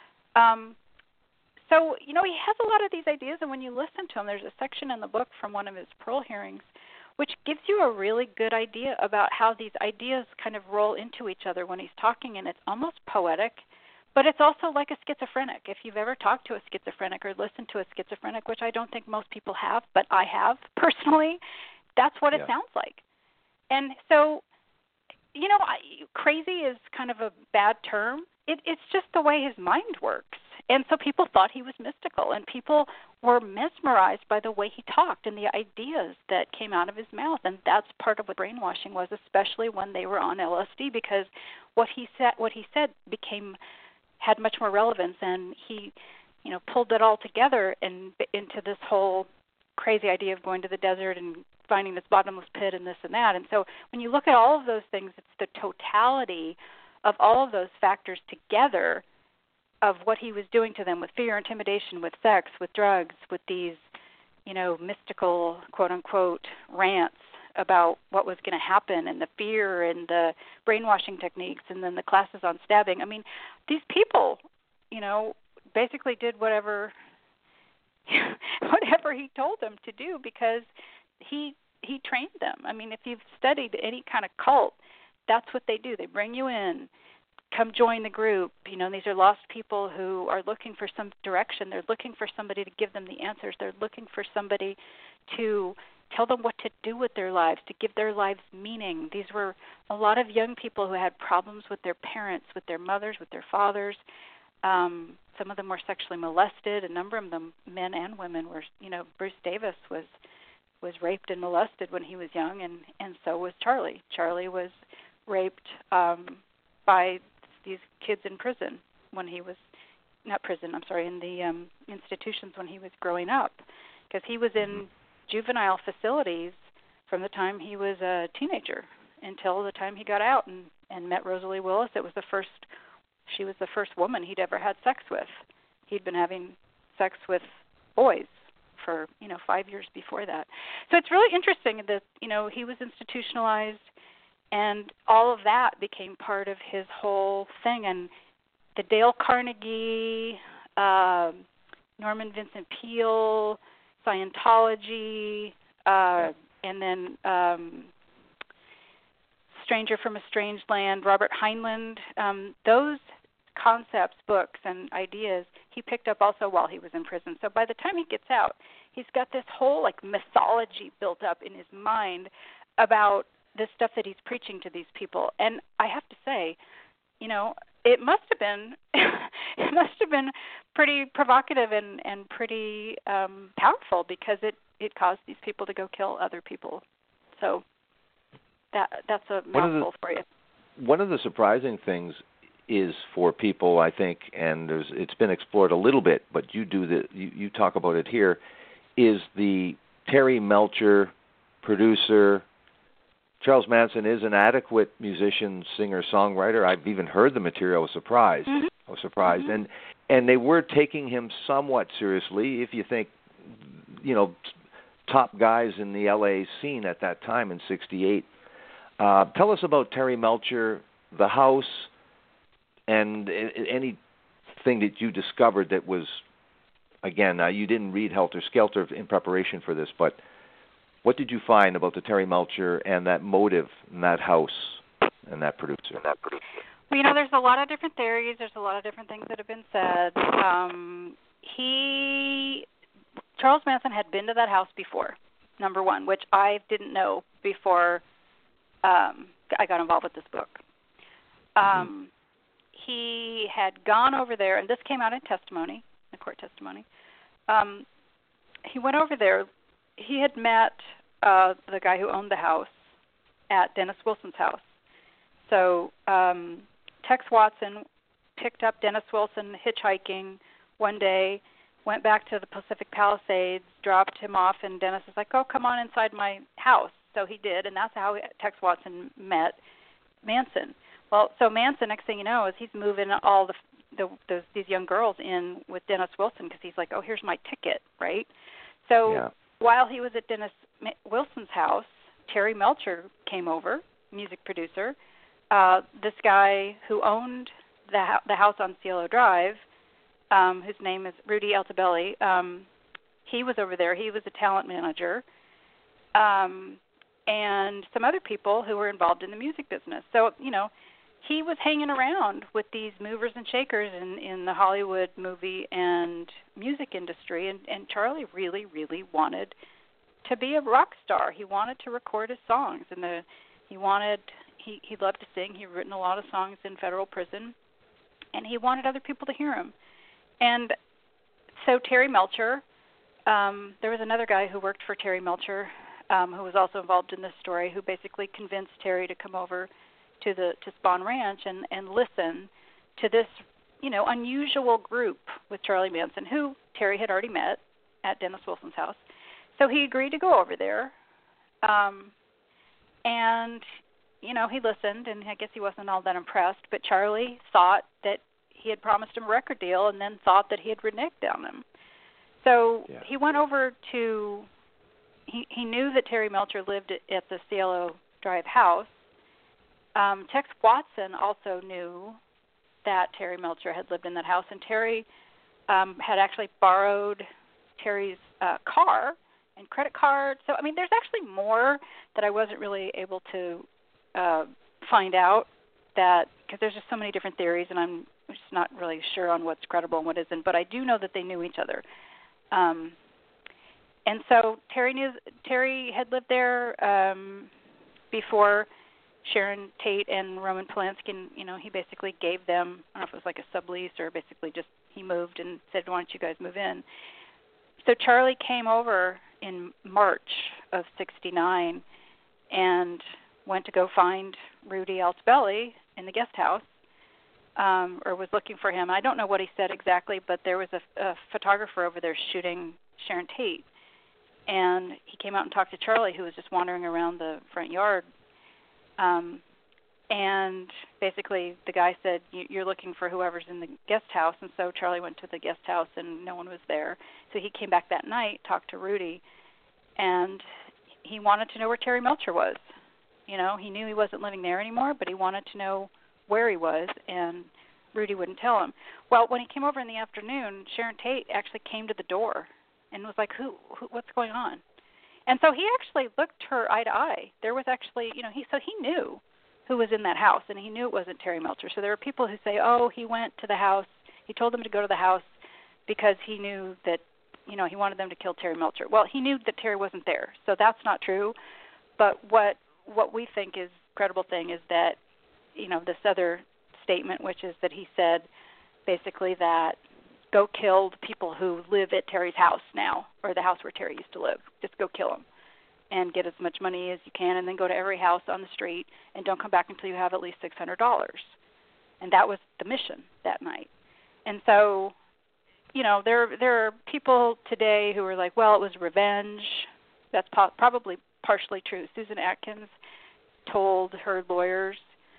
So, he has a lot of these ideas, and when you listen to him, there's a section in the book from one of his parole hearings which gives you a really good idea about how these ideas kind of roll into each other when he's talking, and it's almost poetic, but it's also like a schizophrenic. If you've ever talked to a schizophrenic or listened to a schizophrenic, which I don't think most people have, but I have personally, that's what it sounds like. And so, crazy is kind of a bad term. It's just the way his mind works. And so people thought he was mystical, and people were mesmerized by the way he talked and the ideas that came out of his mouth. And that's part of what brainwashing was, especially when they were on LSD, because what he said had much more relevance, and he, pulled it all together and into this whole crazy idea of going to the desert and finding this bottomless pit and this and that. And so when you look at all of those things, it's the totality of all of those factors together of what he was doing to them with fear, intimidation, with sex, with drugs, with these, mystical, quote-unquote, rants about what was going to happen and the fear and the brainwashing techniques and then the classes on stabbing. These people, basically did whatever he told them to do because he trained them. If you've studied any kind of cult, that's what they do. They bring you in. Come join the group. These are lost people who are looking for some direction. They're looking for somebody to give them the answers. They're looking for somebody to tell them what to do with their lives, to give their lives meaning. These were a lot of young people who had problems with their parents, with their mothers, with their fathers. Some of them were sexually molested. A number of them, men and women, were. Bruce Davis was raped and molested when he was young, and so was Charlie. Charlie was raped by these kids in prison when he was in the institutions when he was growing up, because he was in juvenile facilities from the time he was a teenager until the time he got out and met Rosalie Willis. She was the first woman he'd ever had sex with. He'd been having sex with boys for 5 years before that. So it's really interesting that he was institutionalized. And all of that became part of his whole thing. And the Dale Carnegie, Norman Vincent Peale, Scientology, and then Stranger from a Strange Land, Robert Heinlein, those concepts, books, and ideas he picked up also while he was in prison. So by the time he gets out, he's got this whole like mythology built up in his mind about this stuff that he's preaching to these people. And I have to say, you know, it must have been pretty provocative and pretty powerful, because it caused these people to go kill other people. So that's a mouthful for you. One of the surprising things is for people, I think, and it's been explored a little bit, but you talk about it here, is the Terry Melcher, producer. Charles Manson is an adequate musician, singer, songwriter. I've even heard the material. I was surprised. Mm-hmm. And they were taking him somewhat seriously. If you think, you know, top guys in the LA scene at that time in '68. Tell us about Terry Melcher, the house, and anything that you discovered that was, again, you didn't read Helter Skelter in preparation for this, but what did you find about the Terry Melcher and that motive and that house and that producer? Well, you know, there's a lot of different theories. There's a lot of different things that have been said. Charles Manson had been to that house before, number one, which I didn't know before I got involved with this book. He had gone over there, and this came out in testimony, the court testimony. He went over there. He had met the guy who owned the house at Dennis Wilson's house. So Tex Watson picked up Dennis Wilson hitchhiking one day, went back to the Pacific Palisades, dropped him off, and Dennis was like, "Oh, come on inside my house." So he did, and that's how Tex Watson met Manson. Well, so Manson, next thing you know, is he's moving all these young girls in with Dennis Wilson, because he's like, "Oh, here's my ticket," right? So while he was at Dennis Wilson's house, Terry Melcher came over, music producer. This guy who owned the house on Cielo Drive, whose name is Rudy Altobelli, he was over there. He was a talent manager. And some other people who were involved in the music business. So, you know, he was hanging around with these movers and shakers in the Hollywood movie and music industry, and Charlie really, really wanted to be a rock star. He wanted to record his songs, and he loved to sing. He'd written a lot of songs in federal prison, and he wanted other people to hear him. And so Terry Melcher, there was another guy who worked for Terry Melcher, who was also involved in this story, who basically convinced Terry to come over to Spahn Ranch and listen to this, you know, unusual group with Charlie Manson, who Terry had already met at Dennis Wilson's house. So he agreed to go over there, and, you know, he listened, and I guess he wasn't all that impressed, but Charlie thought that he had promised him a record deal and then thought that he had reneged on him. So he went over to... He knew that Terry Melcher lived at the Cielo Drive house. Tex Watson also knew that Terry Melcher had lived in that house, and Terry had actually borrowed Terry's car and credit card. So, I mean, there's actually more that I wasn't really able to find out, because there's just so many different theories, and I'm just not really sure on what's credible and what isn't. But I do know that they knew each other. And so Terry had lived there before Sharon Tate and Roman Polanski, and, you know, he basically gave them, I don't know if it was like a sublease or basically just he moved and said, "Why don't you guys move in?" So Charlie came over in March of '69 and went to go find Rudy Altobelli in the guest house, or was looking for him. I don't know what he said exactly, but there was a photographer over there shooting Sharon Tate. And he came out and talked to Charlie, who was just wandering around the front yard. And basically the guy said, "You're looking for whoever's in the guest house." And so Charlie went to the guest house, and no one was there. So he came back that night, talked to Rudy, and he wanted to know where Terry Melcher was. You know, he knew he wasn't living there anymore, but he wanted to know where he was, and Rudy wouldn't tell him. Well, when he came over in the afternoon, Sharon Tate actually came to the door and was like, what's going on? And so he actually looked her eye to eye. There was actually, he knew who was in that house, and he knew it wasn't Terry Melcher. So there were people who say, oh, he went to the house, he told them to go to the house because he knew that, he wanted them to kill Terry Melcher. Well, he knew that Terry wasn't there, so that's not true. But what we think is credible thing is that, this other statement, which is that he said basically that go kill the people who live at Terry's house now, or the house where Terry used to live. Just go kill them and get as much money as you can, and then go to every house on the street and don't come back until you have at least $600. And that was the mission that night. And so, there are people today who are like, well, it was revenge. That's probably partially true. Susan Atkins told her lawyers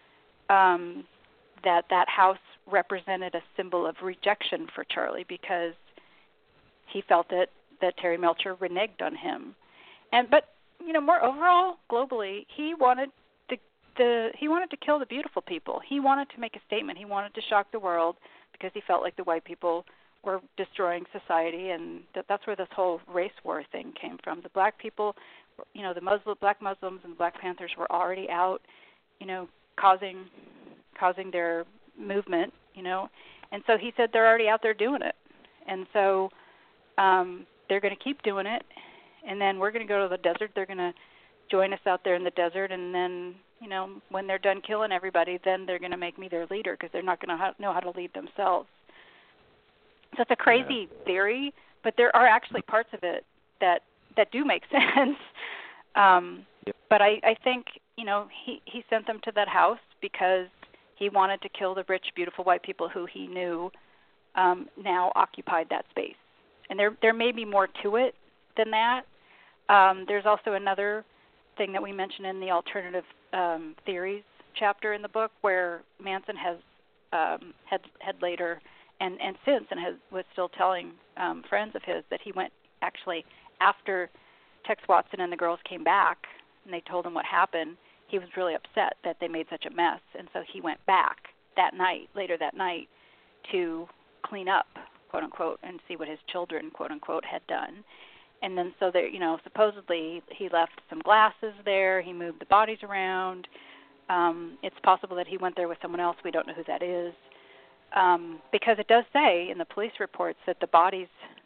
that house represented a symbol of rejection for Charlie because he felt that Terry Melcher reneged on him. But more overall, globally, he wanted to kill the beautiful people. He wanted to make a statement. He wanted to shock the world because he felt like the white people were destroying society, and that's where this whole race war thing came from. The black people, the black Muslims and the Black Panthers were already out, causing their movement, and so he said they're already out there doing it, and so they're going to keep doing it, and then we're going to go to the desert. They're going to join us out there in the desert, and then when they're done killing everybody, then they're going to make me their leader because they're not going to know how to lead themselves. So it's a crazy theory, but there are actually parts of it that do make sense. Yep. But I think he sent them to that house because he wanted to kill the rich, beautiful white people who he knew now occupied that space. And there may be more to it than that. There's also another thing that we mentioned in the alternative theories chapter in the book, where Manson has had later and since was still telling friends of his that he went actually after Tex Watson and the girls came back and they told him what happened. He was really upset that they made such a mess, and so he went back later that night, to clean up, quote unquote, and see what his children, quote unquote, had done. And then so there, supposedly he left some glasses there. He moved the bodies around. It's possible that he went there with someone else. We don't know who that is, because it does say in the police reports that the bodies,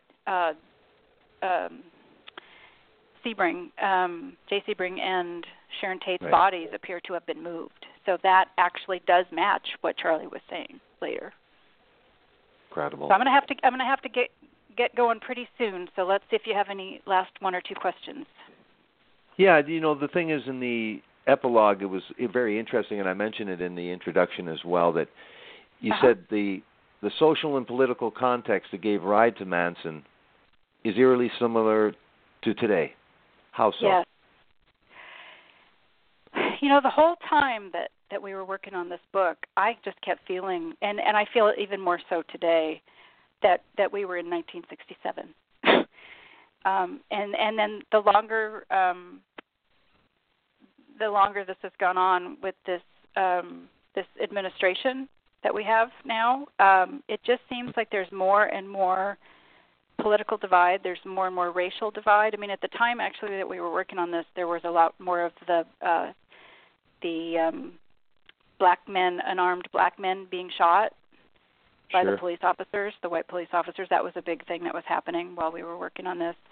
Jay Sebring and Sharon Tate's right. bodies appear to have been moved. So that actually does match what Charlie was saying later. Incredible. So I'm gonna have to get going pretty soon. So let's see if you have any last one or two questions. Yeah, the thing is, in the epilogue, it was very interesting, and I mentioned it in the introduction as well, that you said the social and political context that gave rise to Manson is eerily similar to today. How so? Yes. The whole time that we were working on this book, I just kept feeling, and I feel it even more so today, that we were in 1967. And then the longer this has gone on with this administration that we have now, it just seems like there's more and more political divide. There's more and more racial divide. I mean, at the time actually that we were working on this, there was a lot more of the unarmed black men being shot by the police officers, the white police officers. That was a big thing that was happening while we were working on this,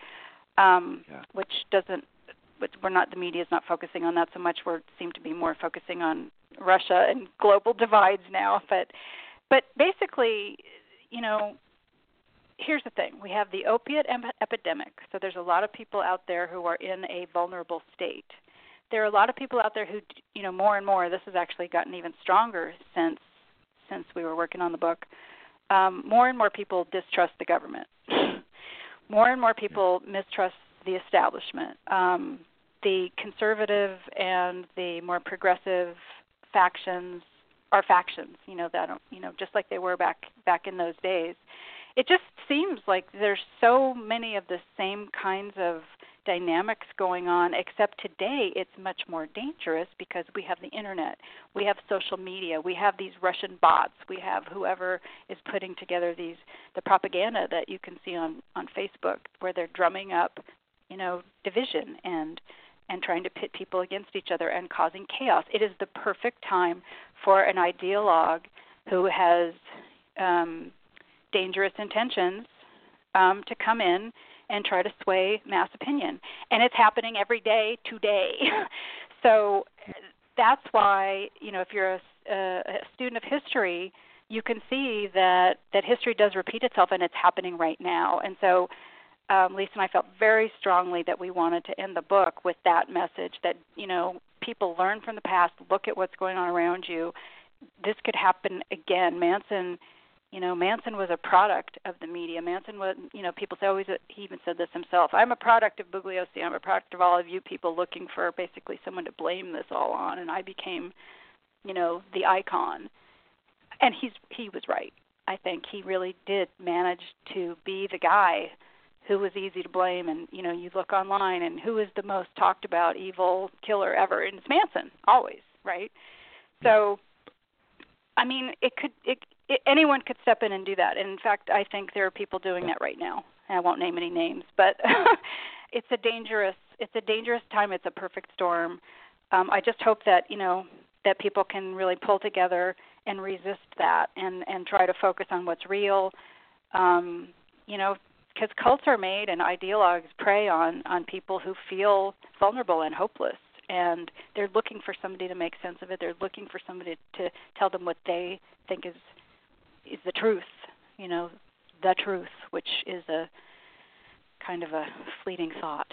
the media is not focusing on that so much. We seem to be more focusing on Russia and global divides now. But basically, here's the thing. We have the opiate epidemic. So there's a lot of people out there who are in a vulnerable state. There are a lot of people out there who, more and more, this has actually gotten even stronger since we were working on the book. More and more people distrust the government. More and more people mistrust the establishment. The conservative and the more progressive factions are factions, just like they were back in those days. It just seems like there's so many of the same kinds of dynamics going on, except today it's much more dangerous because we have the internet, we have social media, we have these Russian bots, we have whoever is putting together the propaganda that you can see on Facebook, where they're drumming up, division and trying to pit people against each other and causing chaos. It is the perfect time for an ideologue who has dangerous intentions to come in and try to sway mass opinion. And it's happening every day today. So that's why, if you're a student of history, you can see that history does repeat itself, and it's happening right now. And so Lisa and I felt very strongly that we wanted to end the book with that message that, people learn from the past, look at what's going on around you. This could happen again. Manson was a product of the media. Manson was, people say, he even said this himself, I'm a product of Bugliosi. I'm a product of all of you people looking for basically someone to blame this all on, and I became, the icon. And he was right. I think he really did manage to be the guy who was easy to blame. And, you look online, and who is the most talked about evil killer ever? And it's Manson, always, right? So, I mean, anyone could step in and do that. And in fact, I think there are people doing that right now. And I won't name any names, but it's a dangerous time. It's a perfect storm. I just hope that, that people can really pull together and resist that and try to focus on what's real. Because cults are made and ideologues prey on people who feel vulnerable and hopeless. And they're looking for somebody to make sense of it. They're looking for somebody to tell them what they think is the truth, the truth, which is a kind of a fleeting thought.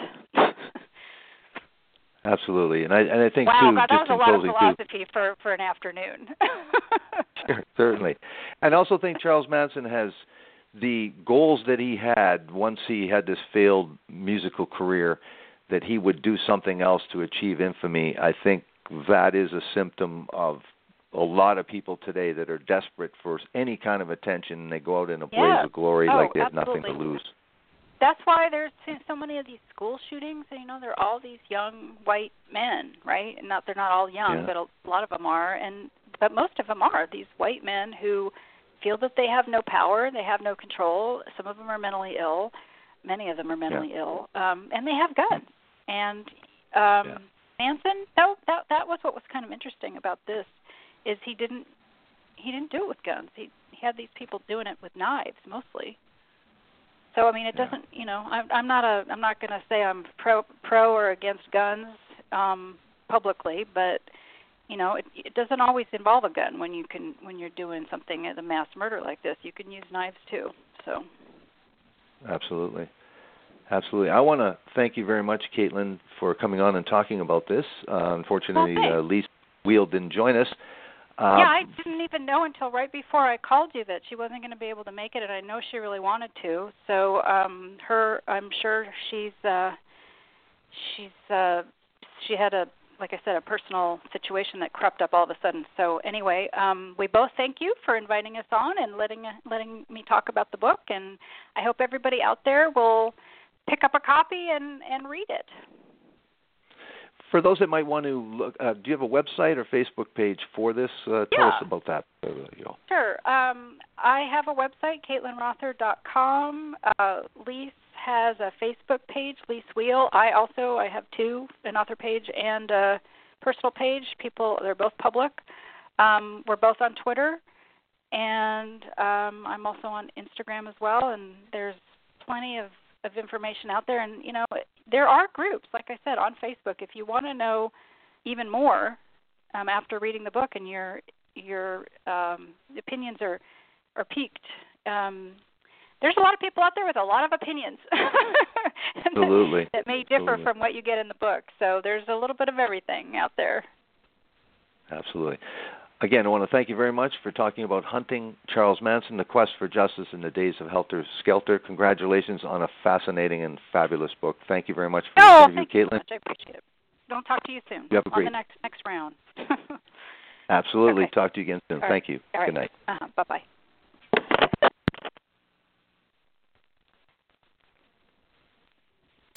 Absolutely, and I think wow, too. Wow, that was a lot of philosophy too, for an afternoon. Sure, certainly, and I also think Charles Manson has the goals that he had once he had this failed musical career, that he would do something else to achieve infamy. I think that is a symptom of a lot of people today that are desperate for any kind of attention, and they go out in a blaze of glory like they have nothing to lose. That's why there's so many of these school shootings. They're all these young white men, right? And they're not all young, but a lot of them are. But most of them are these white men who feel that they have no power, they have no control. Some of them are mentally ill. Many of them are mentally ill, and they have guns. And Manson, that was what was kind of interesting about this, is he didn't do it with guns. He had these people doing it with knives mostly. So I mean, it doesn't. I'm not going to say I'm pro or against guns publicly, but it doesn't always involve a gun when you're doing something as a mass murder like this. You can use knives too. So. Absolutely. I want to thank you very much, Caitlin, for coming on and talking about this. Unfortunately, Lisa Wheel didn't join us. I didn't even know until right before I called you that she wasn't going to be able to make it, and I know she really wanted to. So I'm sure she had like I said, a personal situation that cropped up all of a sudden. So anyway, we both thank you for inviting us on and letting me talk about the book, and I hope everybody out there will pick up a copy and read it. For those that might want to look, do you have a website or Facebook page for this? Tell us about that. Sure. I have a website, CaitlinRother.com. Lise has a Facebook page, Lise Wheel. I have two, an author page and a personal page. They're both public. We're both on Twitter, and I'm also on Instagram as well, and there's plenty of information out there. And, there are groups, like I said, on Facebook. If you want to know even more after reading the book and your opinions are piqued, there's a lot of people out there with a lot of opinions Absolutely. that may differ from what you get in the book. So there's a little bit of everything out there. Absolutely. Again, I want to thank you very much for talking about Hunting Charles Manson, The Quest for Justice in the Days of Helter Skelter. Congratulations on a fascinating and fabulous book. Thank you very much for the interview, Caitlin. Caitlin. I appreciate it. Don't talk to you soon. You have a great on the next round. Absolutely. Okay. Talk to you again soon. All Thank you. All right. Good night. Bye-bye.